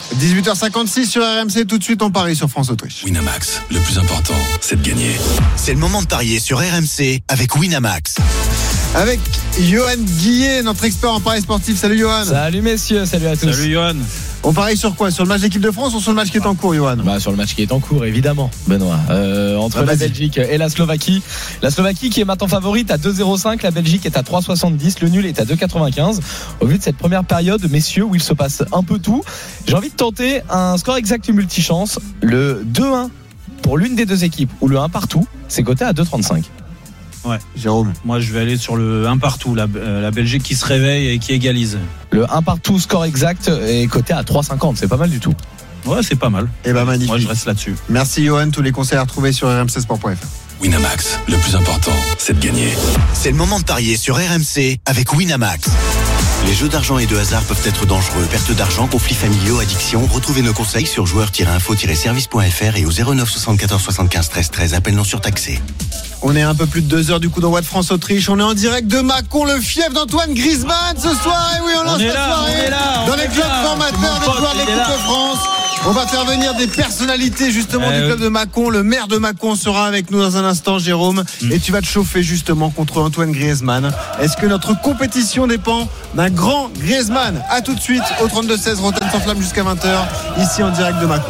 18h56 sur RMC, tout de suite on parie sur France-Autriche. Winamax, le plus important, c'est de gagner. C'est le moment de parier sur RMC avec Winamax. Avec Johan Guillet, notre expert en paris sportif. Salut Johan. Salut messieurs, salut à tous. Salut Johan. On parie sur quoi? Sur le match d'équipe de France ou sur le match qui est en cours, Johan? Sur le match qui est en cours, évidemment, Benoît. Entre la Belgique et la Slovaquie. La Slovaquie qui est maintenant favorite à 2,05. La Belgique est à 3,70. Le nul est à 2,95. Au vu de cette première période, messieurs, où il se passe un peu tout, j'ai envie de tenter un score exact multichance. Le 2-1 pour l'une des deux équipes ou le 1 partout, c'est coté à 2,35. Ouais, Jérôme. Moi, je vais aller sur le 1 partout, la Belgique qui se réveille et qui égalise. Le 1 partout, score exact, est coté à 3,50. C'est pas mal du tout. Ouais, c'est pas mal. Et magnifique. Moi, je reste là-dessus. Merci, Johan. Tous les conseils à retrouver sur rmcsport.fr. Winamax, le plus important, c'est de gagner. C'est le moment de parier sur RMC avec Winamax. Les jeux d'argent et de hasard peuvent être dangereux. Perte d'argent, conflits familiaux, addiction. Retrouvez nos conseils sur joueurs-info-service.fr et au 09 74 75 13 13. Appel non surtaxé. On est un peu plus de 2 heures du coup dans What France-Autriche. On est en direct de Mâcon, le fief d'Antoine Griezmann ce soir. Et oui, on lance la soirée dans les clubs formateurs des joueurs de l'équipe de France. On va faire venir des personnalités justement du club de Mâcon. Le maire de Mâcon sera avec nous dans un instant, Jérôme. Et tu vas te chauffer justement contre Antoine Griezmann. Est-ce que notre compétition dépend d'un grand Griezmann? A tout de suite au 32-16, Rotten sans flamme jusqu'à 20h, ici en direct de Mâcon.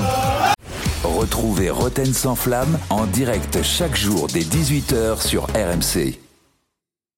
Retrouvez Rotten sans flamme en direct chaque jour dès 18h sur RMC.